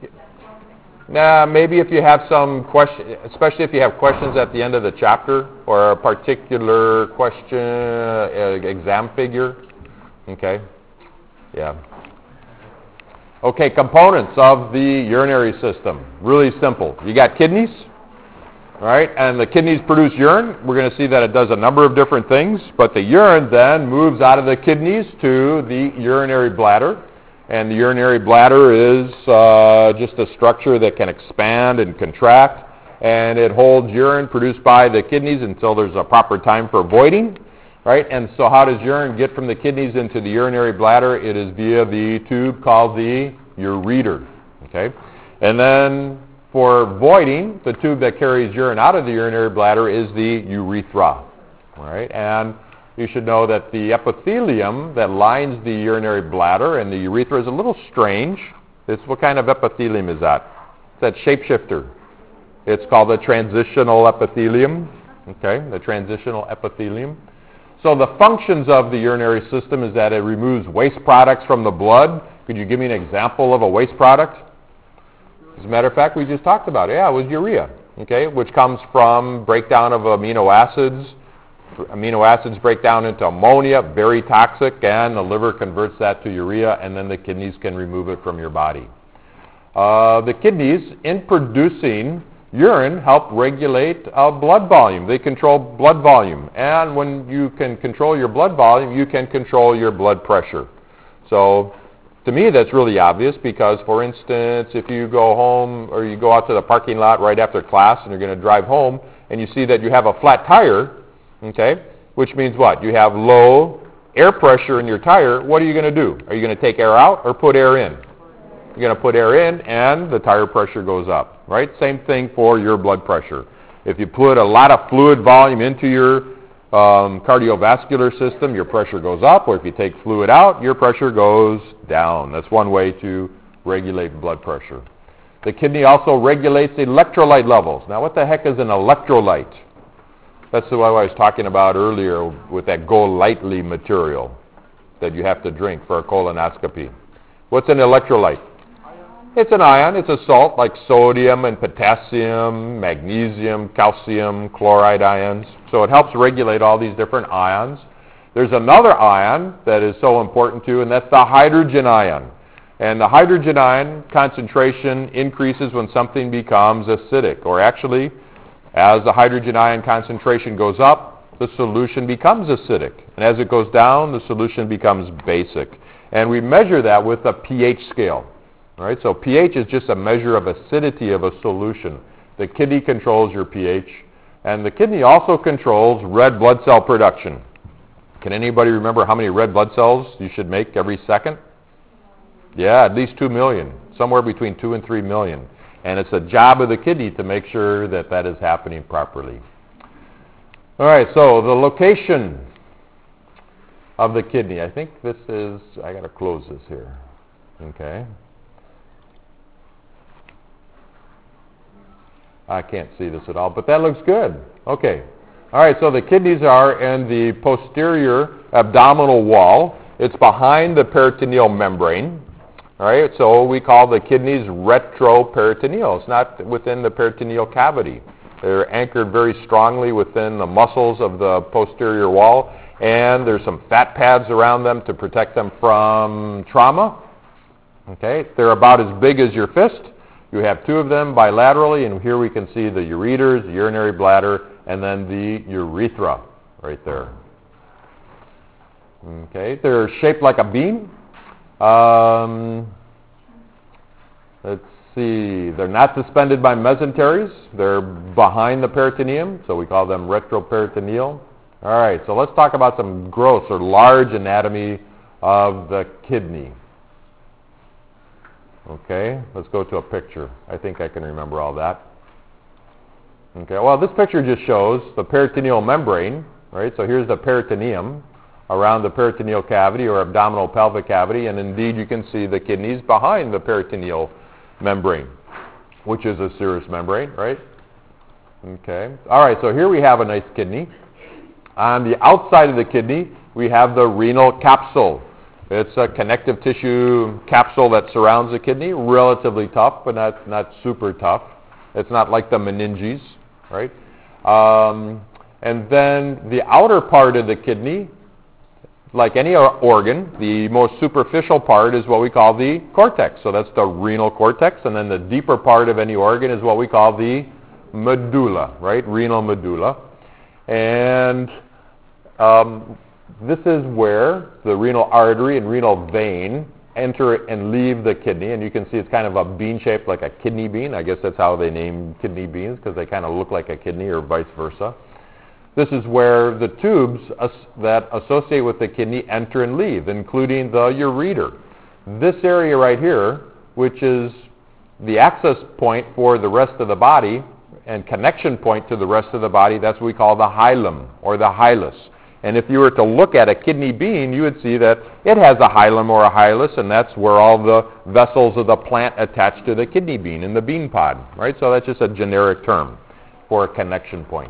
nah, maybe if you have some question, especially if you have questions at the end of the chapter or a particular question, uh, exam figure. Okay. Yeah. Okay, components of the urinary system. Really simple. You got kidneys, all right, and the kidneys produce urine. We're going to see that it does a number of different things, but the urine then moves out of the kidneys to the urinary bladder, and the urinary bladder is uh, just a structure that can expand and contract, and it holds urine produced by the kidneys until there's a proper time for voiding. Right, and so how does urine get from the kidneys into the urinary bladder? It is via the tube called the ureter. Okay, and then for voiding, the tube that carries urine out of the urinary bladder is the urethra. All right, and you should know that the epithelium that lines the urinary bladder and the urethra is a little strange. It's what kind of epithelium is that? It's that shapeshifter. It's called the transitional epithelium. Okay, the transitional epithelium. So the functions of the urinary system is that it removes waste products from the blood. Could you give me an example of a waste product? As a matter of fact, we just talked about it. Yeah, it was urea, okay, which comes from breakdown of amino acids. Amino acids break down into ammonia, very toxic, and the liver converts that to urea, and then the kidneys can remove it from your body. Uh, the kidneys, in producing urine, help regulate uh, blood volume. They control blood volume. And when you can control your blood volume, you can control your blood pressure. So to me, that's really obvious because, for instance, if you go home or you go out to the parking lot right after class and you're going to drive home and you see that you have a flat tire, okay, which means what? You have low air pressure in your tire. What are you going to do? Are you going to take air out or put air in? You're going to put air in, and the tire pressure goes up, right? Same thing for your blood pressure. If you put a lot of fluid volume into your um, cardiovascular system, your pressure goes up, or if you take fluid out, your pressure goes down. That's one way to regulate blood pressure. The kidney also regulates electrolyte levels. Now, what the heck is an electrolyte? That's what I was talking about earlier with that Go Lightly material that you have to drink for a colonoscopy. What's an electrolyte? It's an ion. It's a salt like sodium and potassium, magnesium, calcium, chloride ions. So it helps regulate all these different ions. There's another ion that is so important too, and that's the hydrogen ion. And the hydrogen ion concentration increases when something becomes acidic, or actually, as the hydrogen ion concentration goes up, the solution becomes acidic. And as it goes down, the solution becomes basic. And we measure that with a pH scale. All right, so pH is just a measure of acidity of a solution. The kidney controls your pH, and the kidney also controls red blood cell production. Can anybody remember how many red blood cells you should make every second? Yeah, at least two million, somewhere between two and three million. And it's the job of the kidney to make sure that that is happening properly. All right, so the location of the kidney. I think this is, I got to close this here. Okay. I can't see this at all, but that looks good. Okay. All right, so the kidneys are in the posterior abdominal wall. It's behind the peritoneal membrane. All right, so we call the kidneys retroperitoneal. It's not within the peritoneal cavity. They're anchored very strongly within the muscles of the posterior wall, and there's some fat pads around them to protect them from trauma. Okay, they're about as big as your fist. You have two of them bilaterally, and here we can see the ureters, the urinary bladder, and then the urethra right there. Okay, they're shaped like a beam. Um, let's see, they're not suspended by mesenteries. They're behind the peritoneum, so we call them retroperitoneal. All right, so let's talk about some gross or large anatomy of the kidney. Okay, let's go to a picture. I think I can remember all that. Okay, well, this picture just shows the peritoneal membrane, right? So here's the peritoneum around the peritoneal cavity or abdominal pelvic cavity, and indeed you can see the kidneys behind the peritoneal membrane, which is a serous membrane, right? Okay, all right, so here we have a nice kidney. On the outside of the kidney, we have the renal capsule. It's a connective tissue capsule that surrounds the kidney, relatively tough, but not, not super tough. It's not like the meninges, right? Um, and then the outer part of the kidney, like any organ, the most superficial part is what we call the cortex. So that's the renal cortex, and then the deeper part of any organ is what we call the medulla, right? Renal medulla. And um, this is where the renal artery and renal vein enter and leave the kidney, and you can see it's kind of a bean shaped like a kidney bean. I guess that's how they name kidney beans, because they kind of look like a kidney or vice versa. This is where the tubes as- that associate with the kidney enter and leave, including the ureter. This area right here, which is the access point for the rest of the body and connection point to the rest of the body, that's what we call the hilum or the hilus. And if you were to look at a kidney bean, you would see that it has a hilum or a hilus, and that's where all the vessels of the plant attach to the kidney bean in the bean pod, right? So that's just a generic term for a connection point.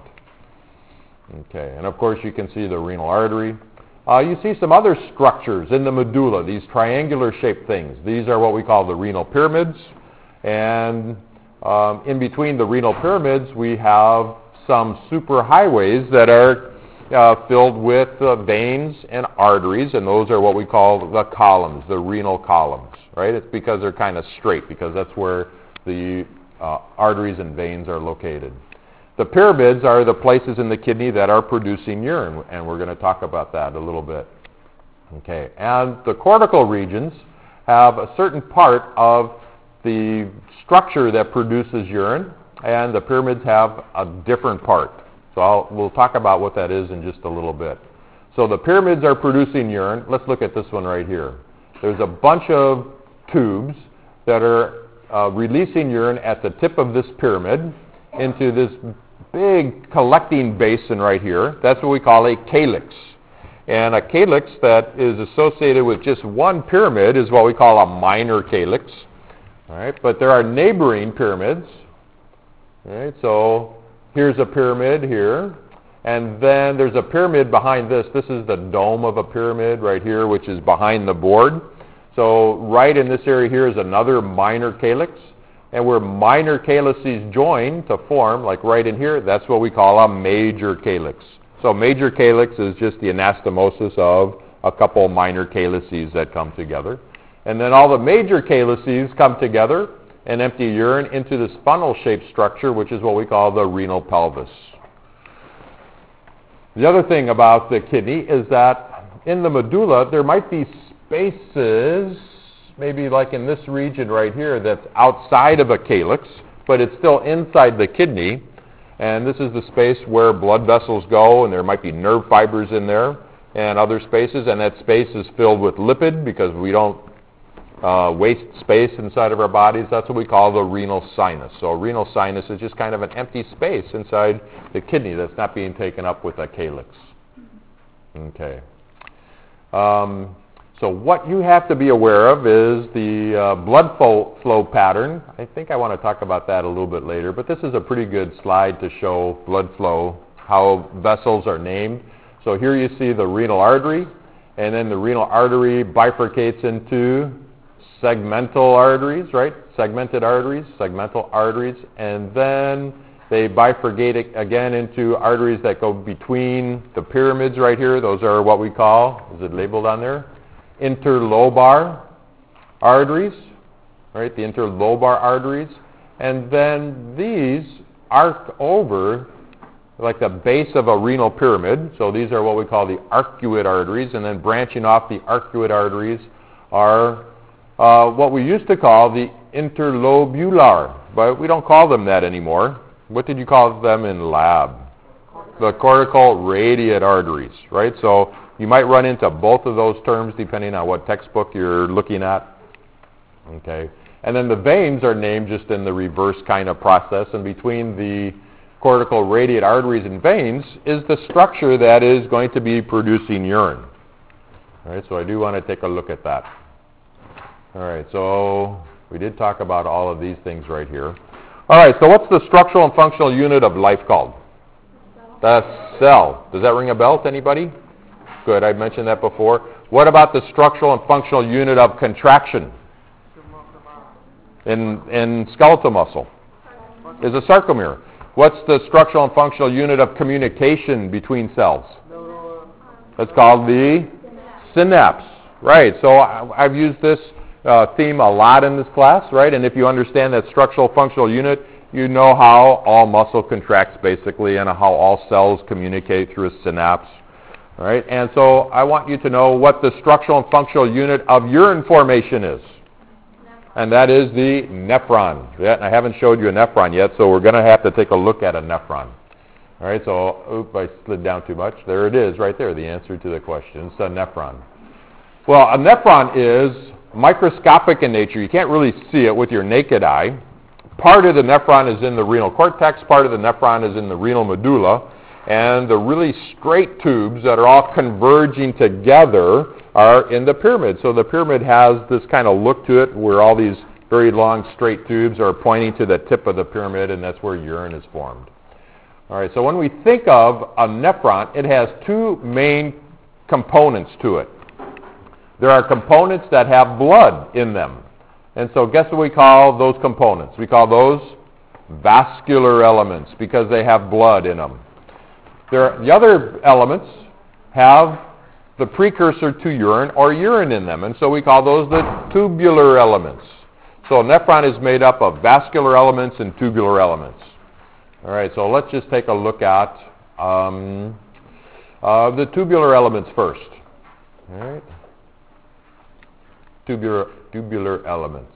Okay, and of course you can see the renal artery. Uh, you see some other structures in the medulla, these triangular shaped things. These are what we call the renal pyramids, and um, in between the renal pyramids we have some superhighways that are uh, filled with uh, veins and arteries, and those are what we call the columns, the renal columns, right? It's because they're kind of straight, because that's where the uh, arteries and veins are located. The pyramids are the places in the kidney that are producing urine, and we're going to talk about that a little bit. Okay, and the cortical regions have a certain part of the structure that produces urine, and the pyramids have a different part. So I'll, we'll talk about what that is in just a little bit. So the pyramids are producing urine. Let's look at this one right here. There's a bunch of tubes that are uh, releasing urine at the tip of this pyramid into this big collecting basin right here. That's what we call a calyx. And a calyx that is associated with just one pyramid is what we call a minor calyx. All right, but there are neighboring pyramids. All right, so here's a pyramid here, and then there's a pyramid behind this. This is the dome of a pyramid right here, which is behind the board. So right in this area here is another minor calyx. And where minor calyces join to form, like right in here, that's what we call a major calyx. So major calyx is just the anastomosis of a couple minor calyces that come together. And then all the major calyces come together and empty urine into this funnel-shaped structure, which is what we call the renal pelvis. The other thing about the kidney is that in the medulla, there might be spaces, maybe like in this region right here, that's outside of a calyx, but it's still inside the kidney. And this is the space where blood vessels go, and there might be nerve fibers in there and other spaces, and that space is filled with lipid because we don't uh, waste space inside of our bodies. That's what we call the renal sinus. So a renal sinus is just kind of an empty space inside the kidney that's not being taken up with a calyx. Okay. Um, So what you have to be aware of is the uh, blood flow, flow pattern. I think I want to talk about that a little bit later, but this is a pretty good slide to show blood flow, how vessels are named. So here you see the renal artery, and then the renal artery bifurcates into segmental arteries, right? Segmented arteries, segmental arteries, and then they bifurcate again into arteries that go between the pyramids right here. Those are what we call, is it labeled on there? Interlobar arteries, right? The interlobar arteries. And then these arc over like the base of a renal pyramid. So these are what we call the arcuate arteries. And then branching off the arcuate arteries are uh, what we used to call the interlobular, but we don't call them that anymore. What did you call them in lab? The cortical radiate arteries, right? So you might run into both of those terms depending on what textbook you're looking at. Okay. And then the veins are named just in the reverse kind of process. And between the cortical radiate arteries and veins is the structure that is going to be producing urine. All right, so I do want to take a look at that. All right, so we did talk about all of these things right here. All right, so what's the structural and functional unit of life called? The cell. Does that ring a bell to anybody? Good, I mentioned that before. What about the structural and functional unit of contraction in, in skeletal muscle? Is a sarcomere. What's the structural and functional unit of communication between cells? That's called the synapse. Right, so I, I've used this uh, theme a lot in this class, right? And if you understand that structural functional unit, you know how all muscle contracts basically and how all cells communicate through a synapse. All right, and so I want you to know what the structural and functional unit of urine formation is. And that is the nephron. Yeah, I haven't showed you a nephron yet, so we're going to have to take a look at a nephron. All right, so, oop, I slid down too much. There it is right there, the answer to the question. It's a nephron. Well, a nephron is microscopic in nature. You can't really see it with your naked eye. Part of the nephron is in the renal cortex. Part of the nephron is in the renal medulla. And the really straight tubes that are all converging together are in the pyramid. So the pyramid has this kind of look to it where all these very long straight tubes are pointing to the tip of the pyramid, and that's where urine is formed. All right, so when we think of a nephron, it has two main components to it. There are components that have blood in them. And so guess what we call those components? We call those vascular elements because they have blood in them. There, the other elements have the precursor to urine or urine in them, and so we call those the tubular elements. So a nephron is made up of vascular elements and tubular elements. All right, so let's just take a look at um, uh, the tubular elements first. All right, tubular, tubular elements.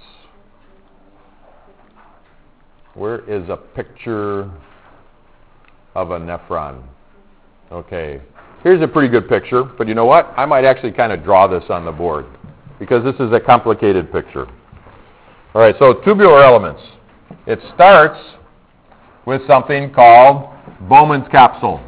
Where is a picture of a nephron? Okay, here's a pretty good picture, but you know what? I might actually kind of draw this on the board because this is a complicated picture. All right, so tubular elements. It starts with something called Bowman's capsule.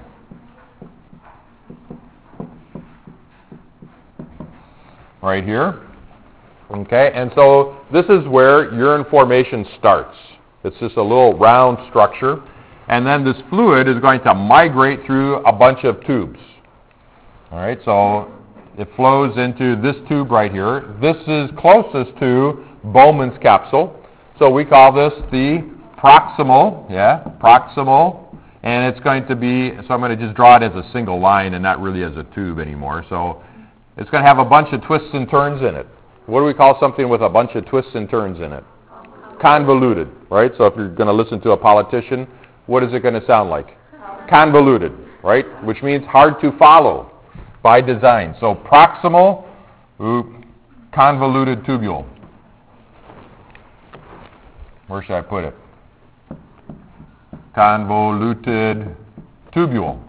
Right here. Okay, and so this is where urine formation starts. It's just a little round structure. And then this fluid is going to migrate through a bunch of tubes. All right, so it flows into this tube right here. This is closest to Bowman's capsule. So we call this the proximal, yeah, proximal. And it's going to be, so I'm going to just draw it as a single line and not really as a tube anymore. So it's going to have a bunch of twists and turns in it. What do we call something with a bunch of twists and turns in it? Convoluted, right? So if you're going to listen to a politician, what is it going to sound like? Convoluted, right? Which means hard to follow by design. So proximal, oop, convoluted tubule. Where should I put it? Convoluted tubule.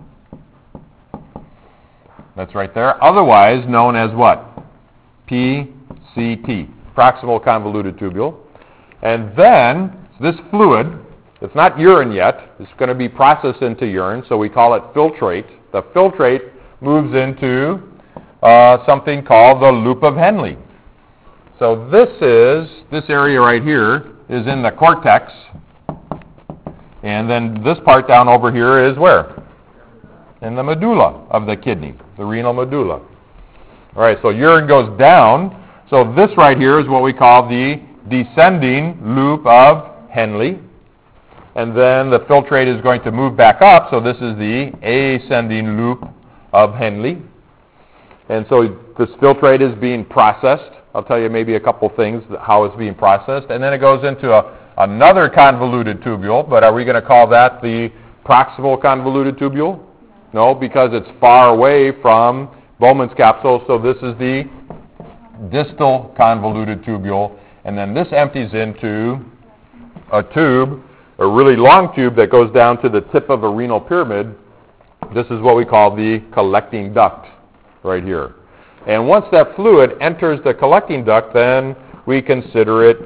That's right there. Otherwise known as what? P C T, proximal convoluted tubule. And then this fluid, it's not urine yet. It's going to be processed into urine, so we call it filtrate. The filtrate moves into uh, something called the loop of Henle. So this is, this area right here is in the cortex, and then this part down over here is where? In the medulla of the kidney, the renal medulla. All right, so urine goes down. So this right here is what we call the descending loop of Henle. And then the filtrate is going to move back up, so this is the ascending loop of Henle. And so this filtrate is being processed. I'll tell you maybe a couple things how it's being processed. And then it goes into a, another convoluted tubule, but are we going to call that the proximal convoluted tubule? No, because it's far away from Bowman's capsule, so this is the distal convoluted tubule. And then this empties into a tube, a really long tube that goes down to the tip of a renal pyramid. This is what we call the collecting duct right here. And once that fluid enters the collecting duct, then we consider it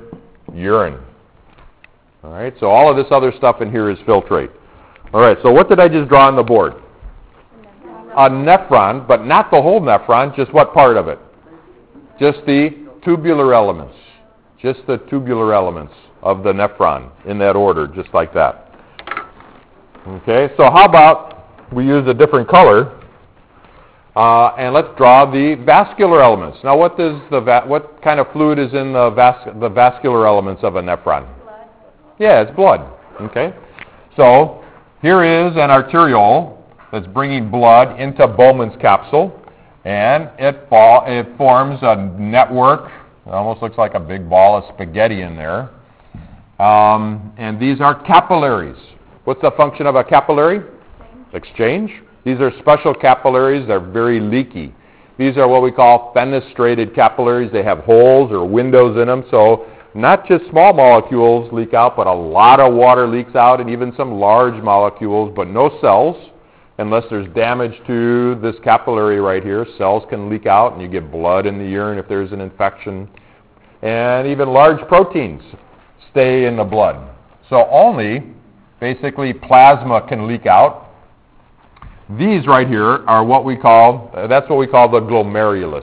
Urine. All right, so all of this other stuff in here is filtrate. All right, so what did I just draw on the board? A nephron, but not the whole nephron, just what part of it? Just the tubular elements. Just the tubular elements of the nephron in that order, just like that. Okay, so how about we use a different color, uh, and let's draw the vascular elements. Now, what does the va- what kind of fluid is in the, vas- the vascular elements of a nephron? Blood. Yeah, it's blood. Okay, so here is an arteriole that's bringing blood into Bowman's capsule, and it, fall, it forms a network. It almost looks like a big ball of spaghetti in there. Um, and these are capillaries. What's the function of a capillary? Exchange. These are special capillaries. They're very leaky. These are what we call fenestrated capillaries. They have holes or windows in them. So not just small molecules leak out, but a lot of water leaks out, and even some large molecules, but no cells. Unless there's damage to this capillary right here, cells can leak out, and you get blood in the urine if there's an infection. And even large proteins stay in the blood. So only, basically, plasma can leak out. These right here are what we call, uh, that's what we call the glomerulus.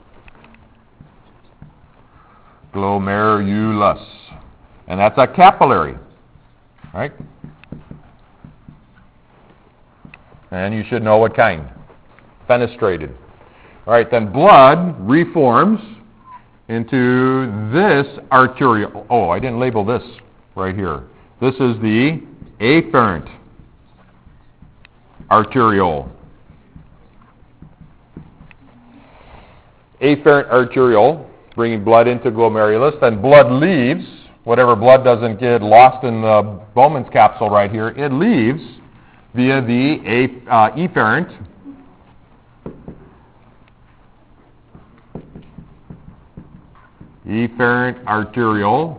Glomerulus. And that's a capillary, right? And you should know what kind. Fenestrated. All right, then blood reforms into this arteriole. Oh, I didn't label this right here. This is the afferent arteriole. Afferent arteriole, bringing blood into glomerulus. Then blood leaves. Whatever blood doesn't get lost in the Bowman's capsule right here, it leaves via the a, uh, efferent efferent arteriole,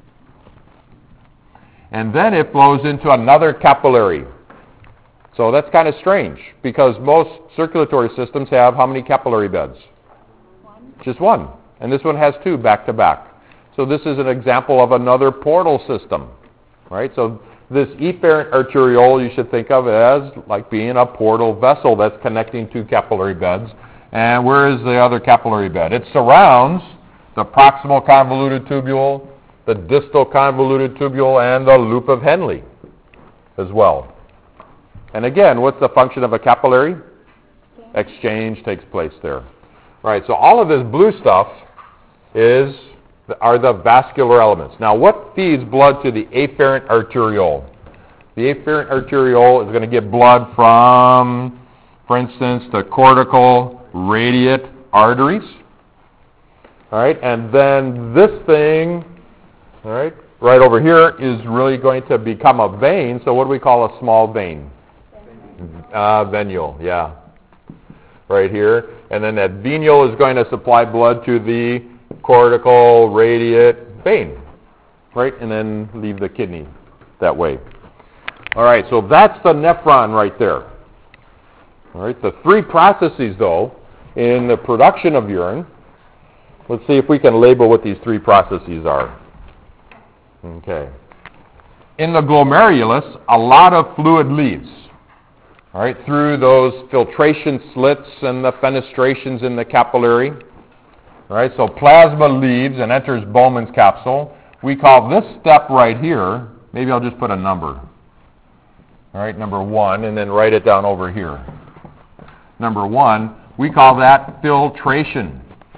and then it flows into another capillary. So that's kind of strange, because most circulatory systems have how many capillary beds? One. Just one. And this one has two back to back. So this is an example of another portal system, right? So this efferent arteriole you should think of as like being a portal vessel that's connecting two capillary beds. And where is the other capillary bed? It surrounds the proximal convoluted tubule, the distal convoluted tubule, and the loop of Henle as well. And again, what's the function of a capillary? Exchange takes place there. Right, so all of this blue stuff is are the vascular elements. Now, what feeds blood to the afferent arteriole? The afferent arteriole is going to get blood from, for instance, the cortical radiate arteries. All right, and then this thing, all right, right over here is really going to become a vein. So what do we call a small vein? Uh, venule, yeah. Right here. And then that venule is going to supply blood to the cortical radiate vein, right? And then leave the kidney that way. All right, so that's the nephron right there. All right, the three processes, though, in the production of urine. Let's see if we can label what these three processes are. Okay. In the glomerulus, a lot of fluid leaves, all right, through those filtration slits and the fenestrations in the capillary. All right, so plasma leaves and enters Bowman's capsule. We call this step right here, maybe I'll just put a number. All right, number one, and then write it down over here. Number one, we call that filtration.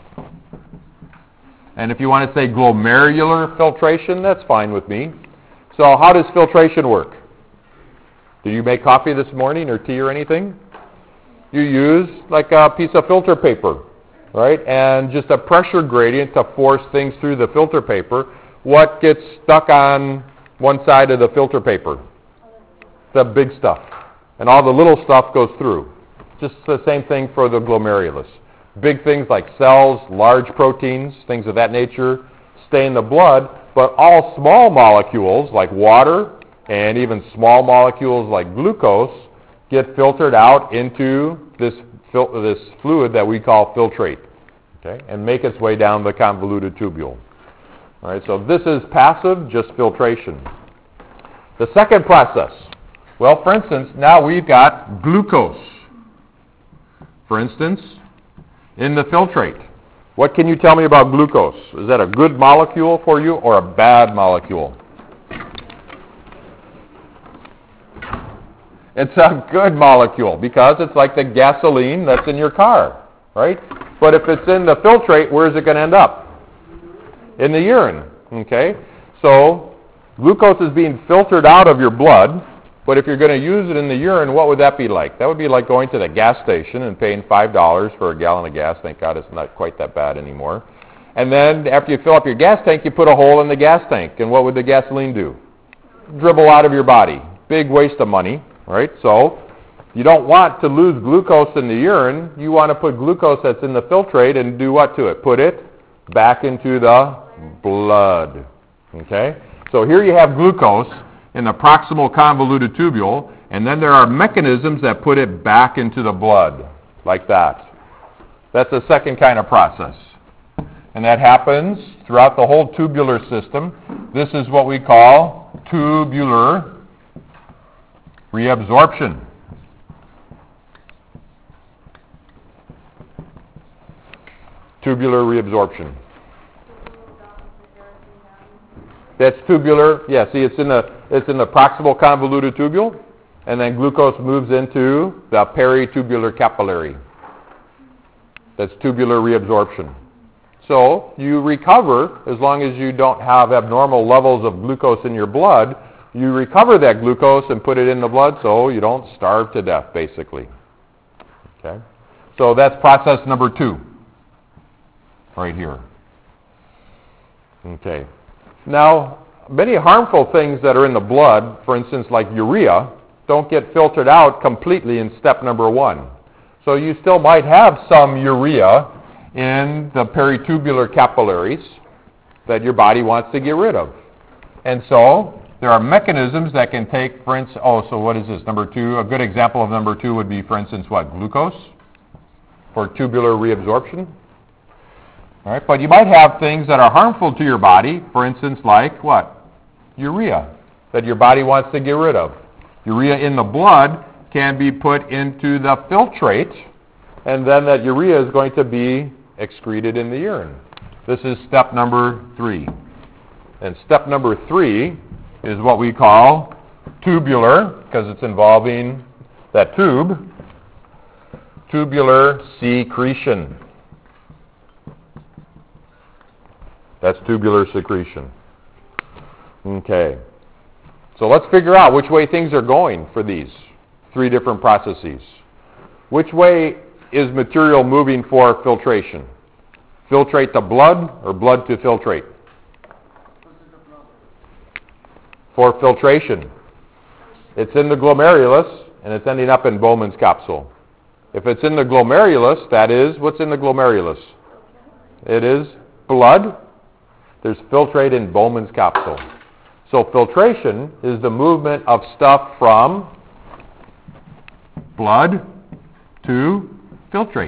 And if you want to say glomerular filtration, that's fine with me. So how does filtration work? Did you make coffee this morning or tea or anything? You use like a piece of filter paper, right? And just a pressure gradient to force things through the filter paper. What gets stuck on one side of the filter paper? The big stuff. And all the little stuff goes through. Just the same thing for the glomerulus. Big things like cells, large proteins, things of that nature, stay in the blood, but all small molecules like water and even small molecules like glucose get filtered out into this fil- this fluid that we call filtrate, okay, and make its way down the convoluted tubule. All right, so this is passive, just filtration. The second process, well, for instance, now we've got glucose. For instance, in the filtrate. What can you tell me about glucose? Is that a good molecule for you or a bad molecule? It's a good molecule because it's like the gasoline that's in your car, right? But if it's in the filtrate, where is it going to end up? In the urine, okay? So glucose is being filtered out of your blood, but if you're going to use it in the urine, what would that be like? That would be like going to the gas station and paying five dollars for a gallon of gas. Thank God it's not quite that bad anymore. And then after you fill up your gas tank, you put a hole in the gas tank. And what would the gasoline do? Dribble out of your body. Big waste of money, right? So you don't want to lose glucose in the urine. You want to put glucose that's in the filtrate and do what to it? Put it back into the blood, okay? So here you have glucose in the proximal convoluted tubule, and then there are mechanisms that put it back into the blood, like that. That's the second kind of process. And that happens throughout the whole tubular system. This is what we call tubular reabsorption. Tubular reabsorption. That's tubular. Yeah, see, it's in the it's in the proximal convoluted tubule, and then glucose moves into the peritubular capillary. That's tubular reabsorption. So you recover as long as you don't have abnormal levels of glucose in your blood. You recover that glucose and put it in the blood, so you don't starve to death, basically. Okay. So that's process number two, right here. Okay. Now, many harmful things that are in the blood, for instance, like urea, don't get filtered out completely in step number one. So you still might have some urea in the peritubular capillaries that your body wants to get rid of. And so there are mechanisms that can take, for instance, oh, so what is this, number two? A good example of number two would be, for instance, what, glucose for tubular reabsorption? All right, but you might have things that are harmful to your body, for instance, like what? Urea, that your body wants to get rid of. Urea in the blood can be put into the filtrate, and then that urea is going to be excreted in the urine. This is step number three. And step number three is what we call tubular, because it's involving that tube, tubular secretion. That's tubular secretion. Okay. So let's figure out which way things are going for these three different processes. Which way is material moving for filtration? Filtrate the blood or blood to filtrate? For filtration. It's in the glomerulus and it's ending up in Bowman's capsule. If it's in the glomerulus, that is, what's in the glomerulus? It is blood. There's filtrate in Bowman's capsule. So filtration is the movement of stuff from blood to filtrate.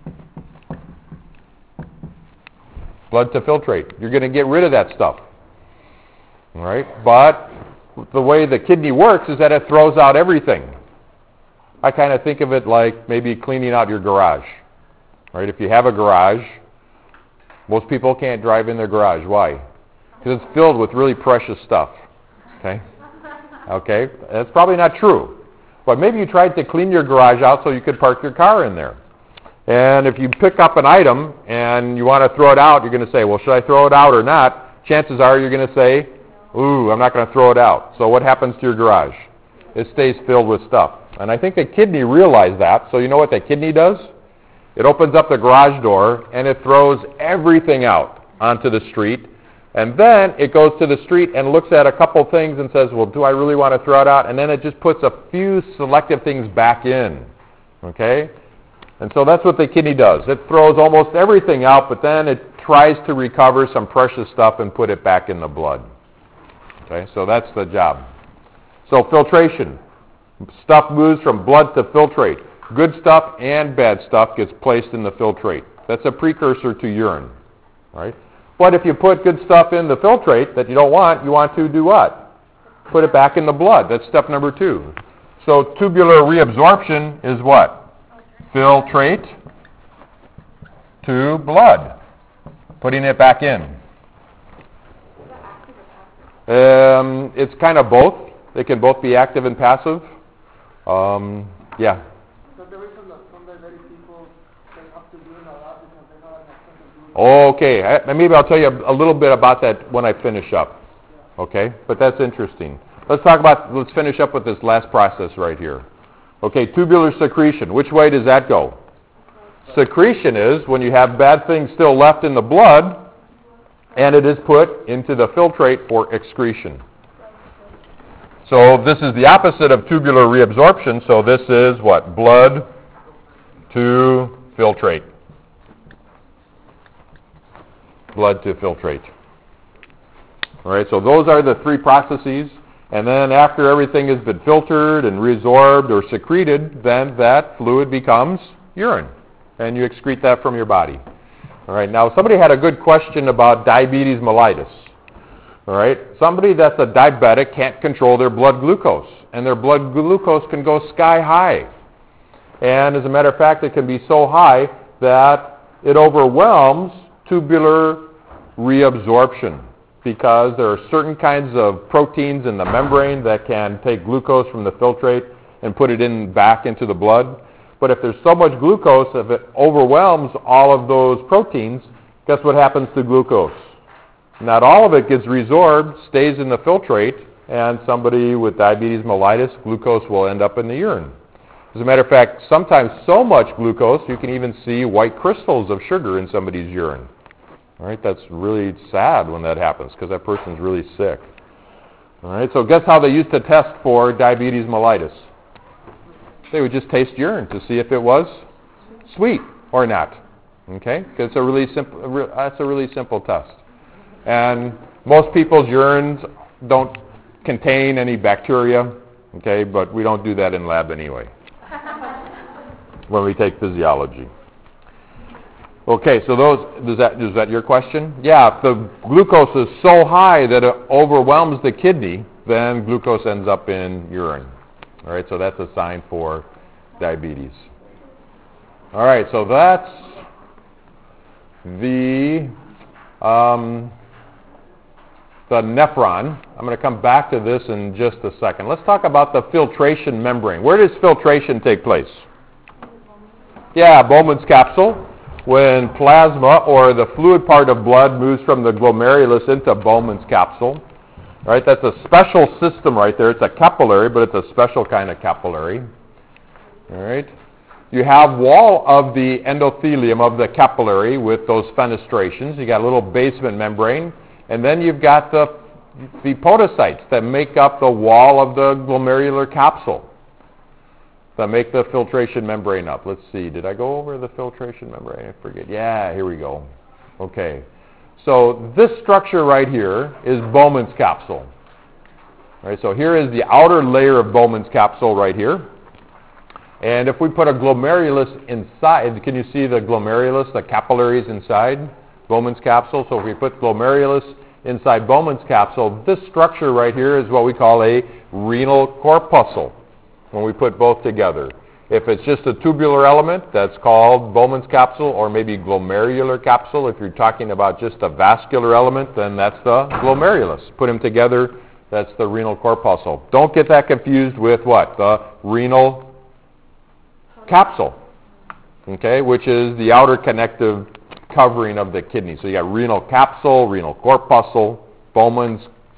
Blood to filtrate. You're going to get rid of that stuff. All right? But the way the kidney works is that it throws out everything. I kind of think of it like maybe cleaning out your garage. Right? If you have a garage, most people can't drive in their garage. Why? Because it's filled with really precious stuff. Okay? Okay? That's probably not true. But maybe you tried to clean your garage out so you could park your car in there. And if you pick up an item and you want to throw it out, you're going to say, well, should I throw it out or not? Chances are you're going to say, ooh, I'm not going to throw it out. So what happens to your garage? It stays filled with stuff. And I think the kidney realized that. So you know what the kidney does? It opens up the garage door and it throws everything out onto the street. And then it goes to the street and looks at a couple things and says, well, do I really want to throw it out? And then it just puts a few selective things back in. Okay? And so that's what the kidney does. It throws almost everything out, but then it tries to recover some precious stuff and put it back in the blood. Okay? So that's the job. So filtration. Stuff moves from blood to filtrate. Good stuff and bad stuff gets placed in the filtrate. That's a precursor to urine. Right? But if you put good stuff in the filtrate that you don't want, you want to do what? Put it back in the blood. That's step number two. So tubular reabsorption is what? Filtrate to blood. Putting it back in. Um, it's kind of both. They can both be active and passive. Um, yeah. So the reason that some diabetic people they have to do it a lot because they have an excessive glucose. Okay. I, maybe I'll tell you a, a little bit about that when I finish up. Okay. But that's interesting. Let's talk about, let's finish up with this last process right here. Okay, tubular secretion. Which way does that go? Secretion is when you have bad things still left in the blood, and it is put into the filtrate for excretion. So this is the opposite of tubular reabsorption. So this is what? Blood to filtrate. Blood to filtrate. All right, so those are the three processes. And then after everything has been filtered and resorbed or secreted, then that fluid becomes urine. And you excrete that from your body. All right, now somebody had a good question about diabetes mellitus. All right, somebody that's a diabetic can't control their blood glucose. And their blood glucose can go sky high. And as a matter of fact, it can be so high that it overwhelms tubular reabsorption, because there are certain kinds of proteins in the membrane that can take glucose from the filtrate and put it in back into the blood. But if there's so much glucose, if it overwhelms all of those proteins, guess what happens to glucose? Not all of it gets resorbed, stays in the filtrate, and somebody with diabetes mellitus, glucose will end up in the urine. As a matter of fact, sometimes so much glucose, you can even see white crystals of sugar in somebody's urine. All right, that's really sad when that happens because that person's really sick. All right, so guess how they used to test for diabetes mellitus? They would just taste urine to see if it was sweet or not. Okay, because it's a really simple. That's a really simple test. And most people's urines don't contain any bacteria. Okay, but we don't do that in lab anyway. When we take physiology. Okay, so those, is that, is that your question? Yeah, if the glucose is so high that it overwhelms the kidney, then glucose ends up in urine. All right, so that's a sign for diabetes. All right, so that's the, um, the nephron. I'm going to come back to this in just a second. Let's talk about the filtration membrane. Where does filtration take place? Yeah, Bowman's capsule. When plasma or the fluid part of blood moves from the glomerulus into Bowman's capsule. All right, that's a special system right there. It's a capillary, but it's a special kind of capillary. All right. You have wall of the endothelium of the capillary with those fenestrations. You got a little basement membrane, and then you've got the, the podocytes that make up the wall of the glomerular capsule, that make the filtration membrane up. Let's see, did I go over the filtration membrane? I forget. Yeah, here we go. Okay. So this structure right here is Bowman's capsule. All right, so here is the outer layer of Bowman's capsule right here. And if we put a glomerulus inside, can you see the glomerulus, the capillaries inside Bowman's capsule? So if we put glomerulus inside Bowman's capsule, this structure right here is what we call a renal corpuscle. When we put both together. If it's just a tubular element, that's called Bowman's capsule, or maybe glomerular capsule. If you're talking about just a vascular element, then that's the glomerulus. Put them together, that's the renal corpuscle. Don't get that confused with what? The renal capsule, okay, which is the outer connective covering of the kidney. So you got renal capsule, renal corpuscle, Bowman's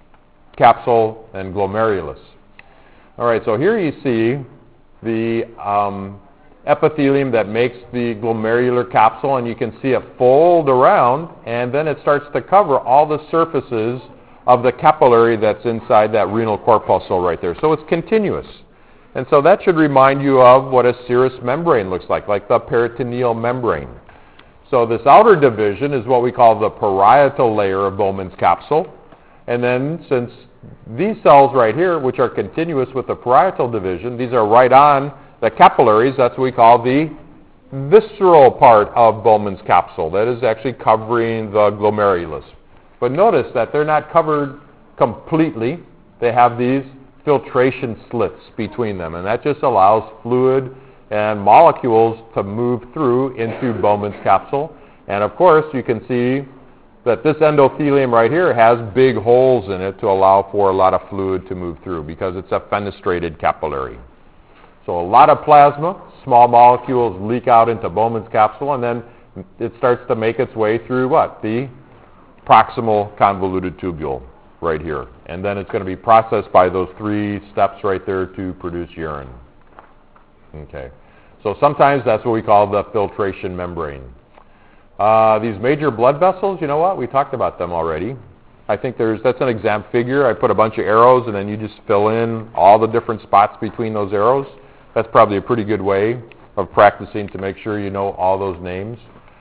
capsule, and glomerulus. All right, so here you see the um, epithelium that makes the glomerular capsule, and you can see it fold around, and then it starts to cover all the surfaces of the capillary that's inside that renal corpuscle right there. So it's continuous. And so that should remind you of what a serous membrane looks like, like the peritoneal membrane. So this outer division is what we call the parietal layer of Bowman's capsule. And then since these cells right here, which are continuous with the parietal division, these are right on the capillaries. That's what we call the visceral part of Bowman's capsule. That is actually covering the glomerulus. But notice that they're not covered completely. They have these filtration slits between them, and that just allows fluid and molecules to move through into Bowman's capsule. And of course, you can see that this endothelium right here has big holes in it to allow for a lot of fluid to move through because it's a fenestrated capillary. So a lot of plasma, small molecules leak out into Bowman's capsule, and then it starts to make its way through what? The proximal convoluted tubule right here. And then it's going to be processed by those three steps right there to produce urine. Okay. So sometimes that's what we call the filtration membrane. Uh, these major blood vessels, you know what? We talked about them already. I think there's, that's an exam figure. I put a bunch of arrows and then you just fill in all the different spots between those arrows. That's probably a pretty good way of practicing to make sure you know all those names.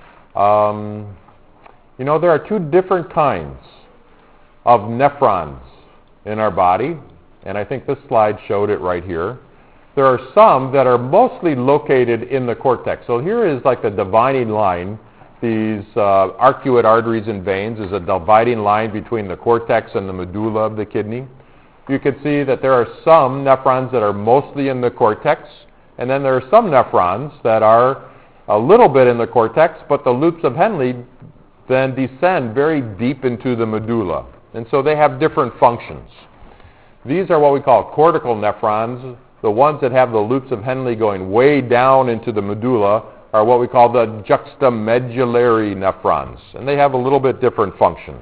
Um, you know, there are two different kinds of nephrons in our body, and I think this slide showed it right here. There are some that are mostly located in the cortex. So here is like the dividing line. These uh, arcuate arteries and veins is a dividing line between the cortex and the medulla of the kidney. You can see that there are some nephrons that are mostly in the cortex, and then there are some nephrons that are a little bit in the cortex, but the loops of Henle then descend very deep into the medulla. And so they have different functions. These are what we call cortical nephrons. The ones that have the loops of Henle going way down into the medulla are what we call the juxtamedullary nephrons, and they have a little bit different function.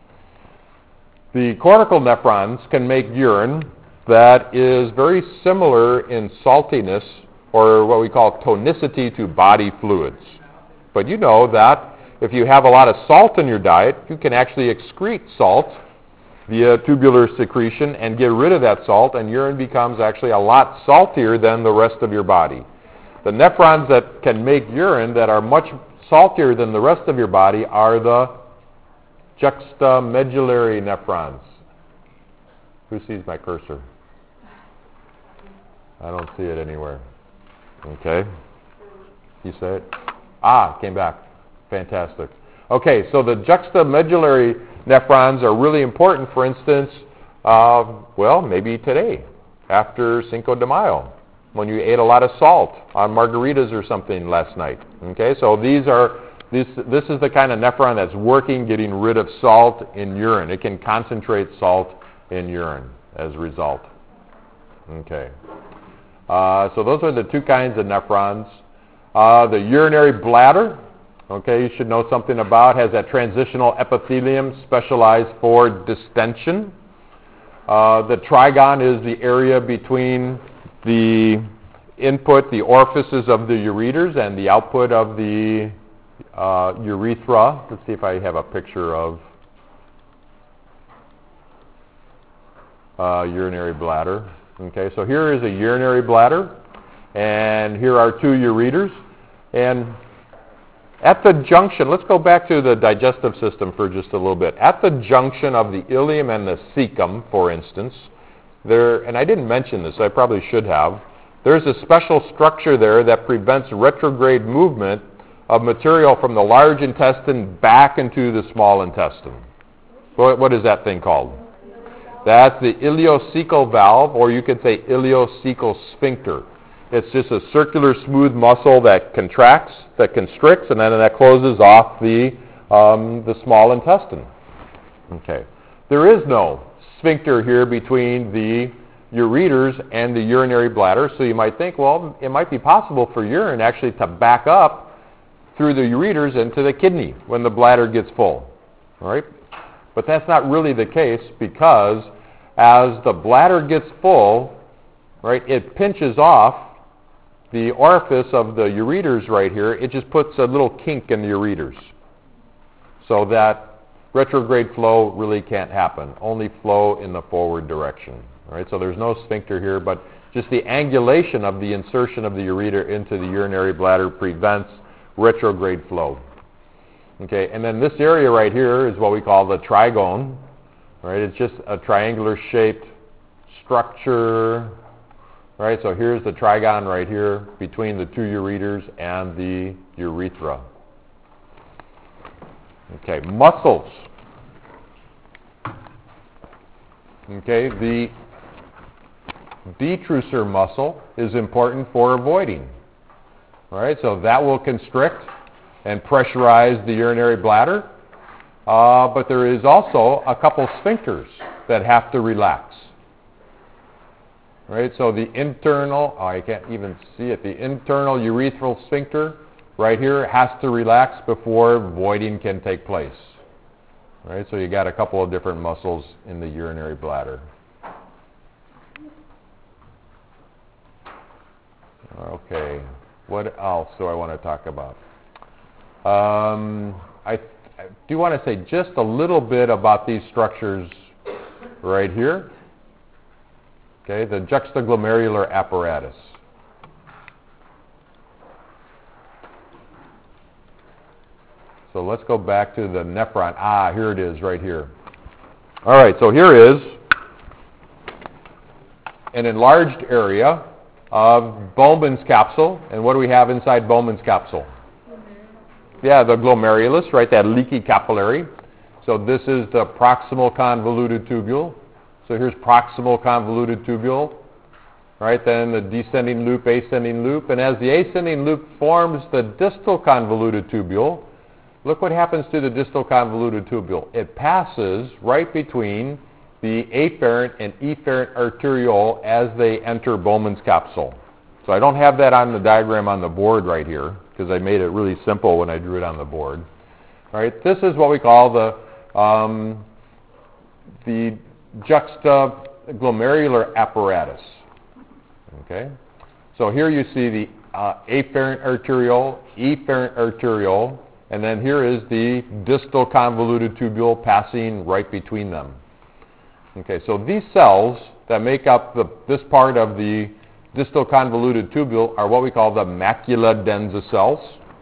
The cortical nephrons can make urine that is very similar in saltiness, or what we call tonicity, to body fluids. But you know that if you have a lot of salt in your diet, you can actually excrete salt via tubular secretion and get rid of that salt, and urine becomes actually a lot saltier than the rest of your body. The nephrons that can make urine that are much saltier than the rest of your body are the juxtamedullary nephrons. Who sees my cursor? I don't see it anywhere. Okay. You say it? Ah, came back. Fantastic. Okay, so the juxtamedullary nephrons are really important, for instance, uh, well, maybe today, after Cinco de Mayo, when you ate a lot of salt on margaritas or something last night. Okay, so these are, this, this is the kind of nephron that's working, getting rid of salt in urine. It can concentrate salt in urine as a result. Okay. Uh, so those are the two kinds of nephrons. Uh, the urinary bladder, okay, you should know something about, has that transitional epithelium specialized for distension. Uh, the trigon is the area between the input, the orifices of the ureters, and the output of the uh, urethra. Let's see if I have a picture of uh, urinary bladder. Okay, so here is a urinary bladder, and here are two ureters. And at the junction, let's go back to the digestive system for just a little bit. At the junction of the ileum and the cecum, for instance, there, and I didn't mention this, I probably should have, there's a special structure there that prevents retrograde movement of material from the large intestine back into the small intestine. What, what is that thing called? That's the ileocecal valve, or you could say ileocecal sphincter. It's just a circular smooth muscle that contracts, that constricts, and then that closes off the, um, the small intestine. Okay. There is no sphincter here between the ureters and the urinary bladder, so you might think, well, it might be possible for urine actually to back up through the ureters into the kidney when the bladder gets full. All right? But that's not really the case, because as the bladder gets full, right, it pinches off the orifice of the ureters right here. It just puts a little kink in the ureters so that retrograde flow really can't happen, only flow in the forward direction. All right, so there's no sphincter here, but just the angulation of the insertion of the ureter into the urinary bladder prevents retrograde flow. Okay, and then this area right here is what we call the trigone. Right, it's just a triangular shaped structure. Right, so here's the trigon right here between the two ureters and the urethra. Okay, muscles. Okay, the detrusor muscle is important for avoiding. All right, so that will constrict and pressurize the urinary bladder. Uh, but there is also a couple sphincters that have to relax. Right, so the internal, oh, I can't even see it, the internal urethral sphincter right here has to relax before voiding can take place. Right, so you got a couple of different muscles in the urinary bladder. Okay, what else do I want to talk about? Um, I, I do want to say just a little bit about these structures right here. Okay, the juxtaglomerular apparatus. So let's go back to the nephron. Ah, here it is right here. All right, so here is an enlarged area of Bowman's capsule. And what do we have inside Bowman's capsule? Yeah, the glomerulus, right, that leaky capillary. So this is the proximal convoluted tubule. So here's proximal convoluted tubule, right? Then the descending loop, ascending loop. And as the ascending loop forms the distal convoluted tubule, look what happens to the distal convoluted tubule. It passes right between the afferent and efferent arteriole as they enter Bowman's capsule. So I don't have that on the diagram on the board right here because I made it really simple when I drew it on the board. All right, this is what we call the um, the juxtaglomerular apparatus. Okay, so here you see the uh, afferent arteriole, efferent arteriole, and then here is the distal convoluted tubule passing right between them. Okay, so these cells that make up the, this part of the distal convoluted tubule are what we call the macula densa cells.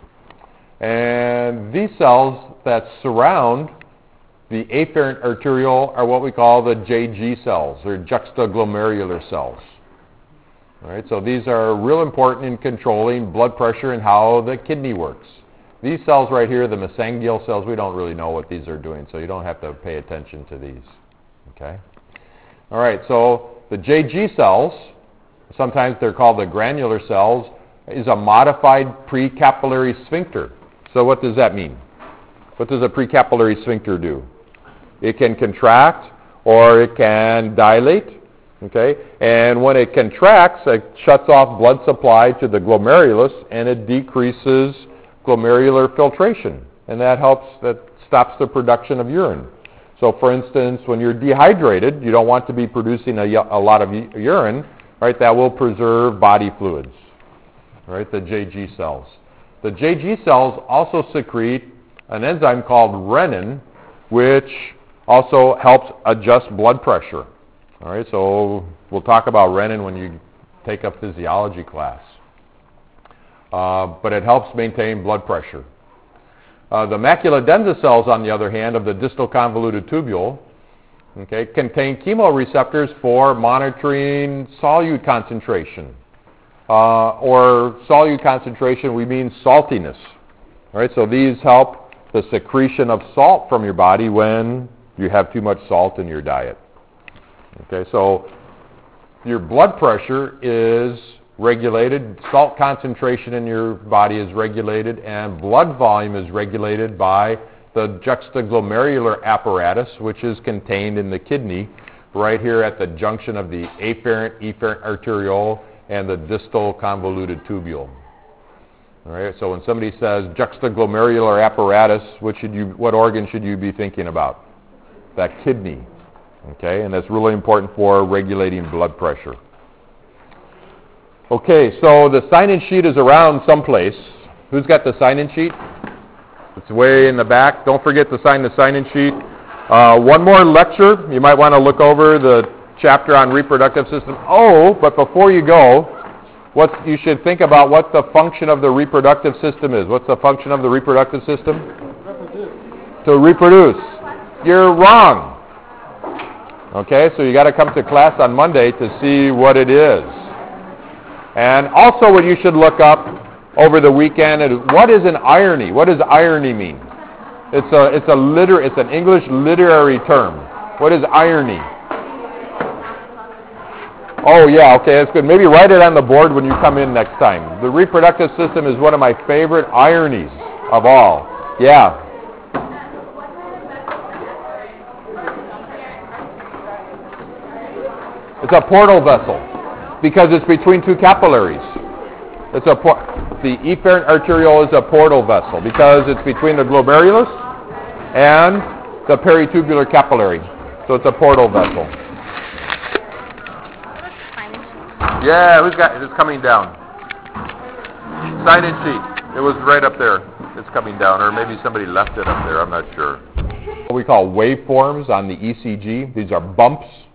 And these cells that surround the afferent arteriole are what we call the J G cells, or juxtaglomerular cells. All right, so these are real important in controlling blood pressure and how the kidney works. These cells right here, the mesangial cells, we don't really know what these are doing, so you don't have to pay attention to these. Okay? All right, so the J G cells, sometimes they're called the granular cells, is a modified precapillary sphincter. So what does that mean? What does a precapillary sphincter do? It can contract or it can dilate. Okay? And when it contracts, it shuts off blood supply to the glomerulus and it decreases glomerular filtration. And that helps, that stops the production of urine. So for instance, when you're dehydrated, you don't want to be producing a, a lot of urine, right? That will preserve body fluids, right? The J G cells. The J G cells also secrete an enzyme called renin, which also helps adjust blood pressure. All right, so we'll talk about renin when you take a physiology class. Uh, but it helps maintain blood pressure. Uh, the macula densa cells, on the other hand, of the distal convoluted tubule, okay, contain chemoreceptors for monitoring solute concentration. Uh, or solute concentration, we mean saltiness. All right, so these help the secretion of salt from your body when you have too much salt in your diet. Okay, so your blood pressure is regulated, salt concentration in your body is regulated, and blood volume is regulated by the juxtaglomerular apparatus, which is contained in the kidney right here at the junction of the afferent, efferent arteriole and the distal convoluted tubule. All right, so when somebody says juxtaglomerular apparatus, what should you, what organ should you be thinking about? That kidney. Okay, and that's really important for regulating blood pressure. Okay, so the sign-in sheet is around someplace. Who's got the sign-in sheet? It's way in the back. Don't forget to sign the sign-in sheet. Uh, one more lecture. You might want to look over the chapter on reproductive system. Oh, but before you go, what you should think about what the function of the reproductive system is. What's the function of the reproductive system? Reproduce. To reproduce. You're wrong. Okay, so you got to come to class on Monday to see what it is. And also what you should look up over the weekend is what is an irony? What does irony mean? It's a it's a liter it's an English literary term. What is irony? Oh, yeah, okay, that's good. Maybe write it on the board when you come in next time. The reproductive system is one of my favorite ironies of all. Yeah. It's a portal vessel because it's between two capillaries. It's a por- the efferent arteriole is a portal vessel because it's between the glomerulus and the peritubular capillary. So it's a portal vessel. Yeah, who's got it? It's coming down. Sign-in sheet. It was right up there. It's coming down, or maybe somebody left it up there. I'm not sure. What we call waveforms on the E C G. These are bumps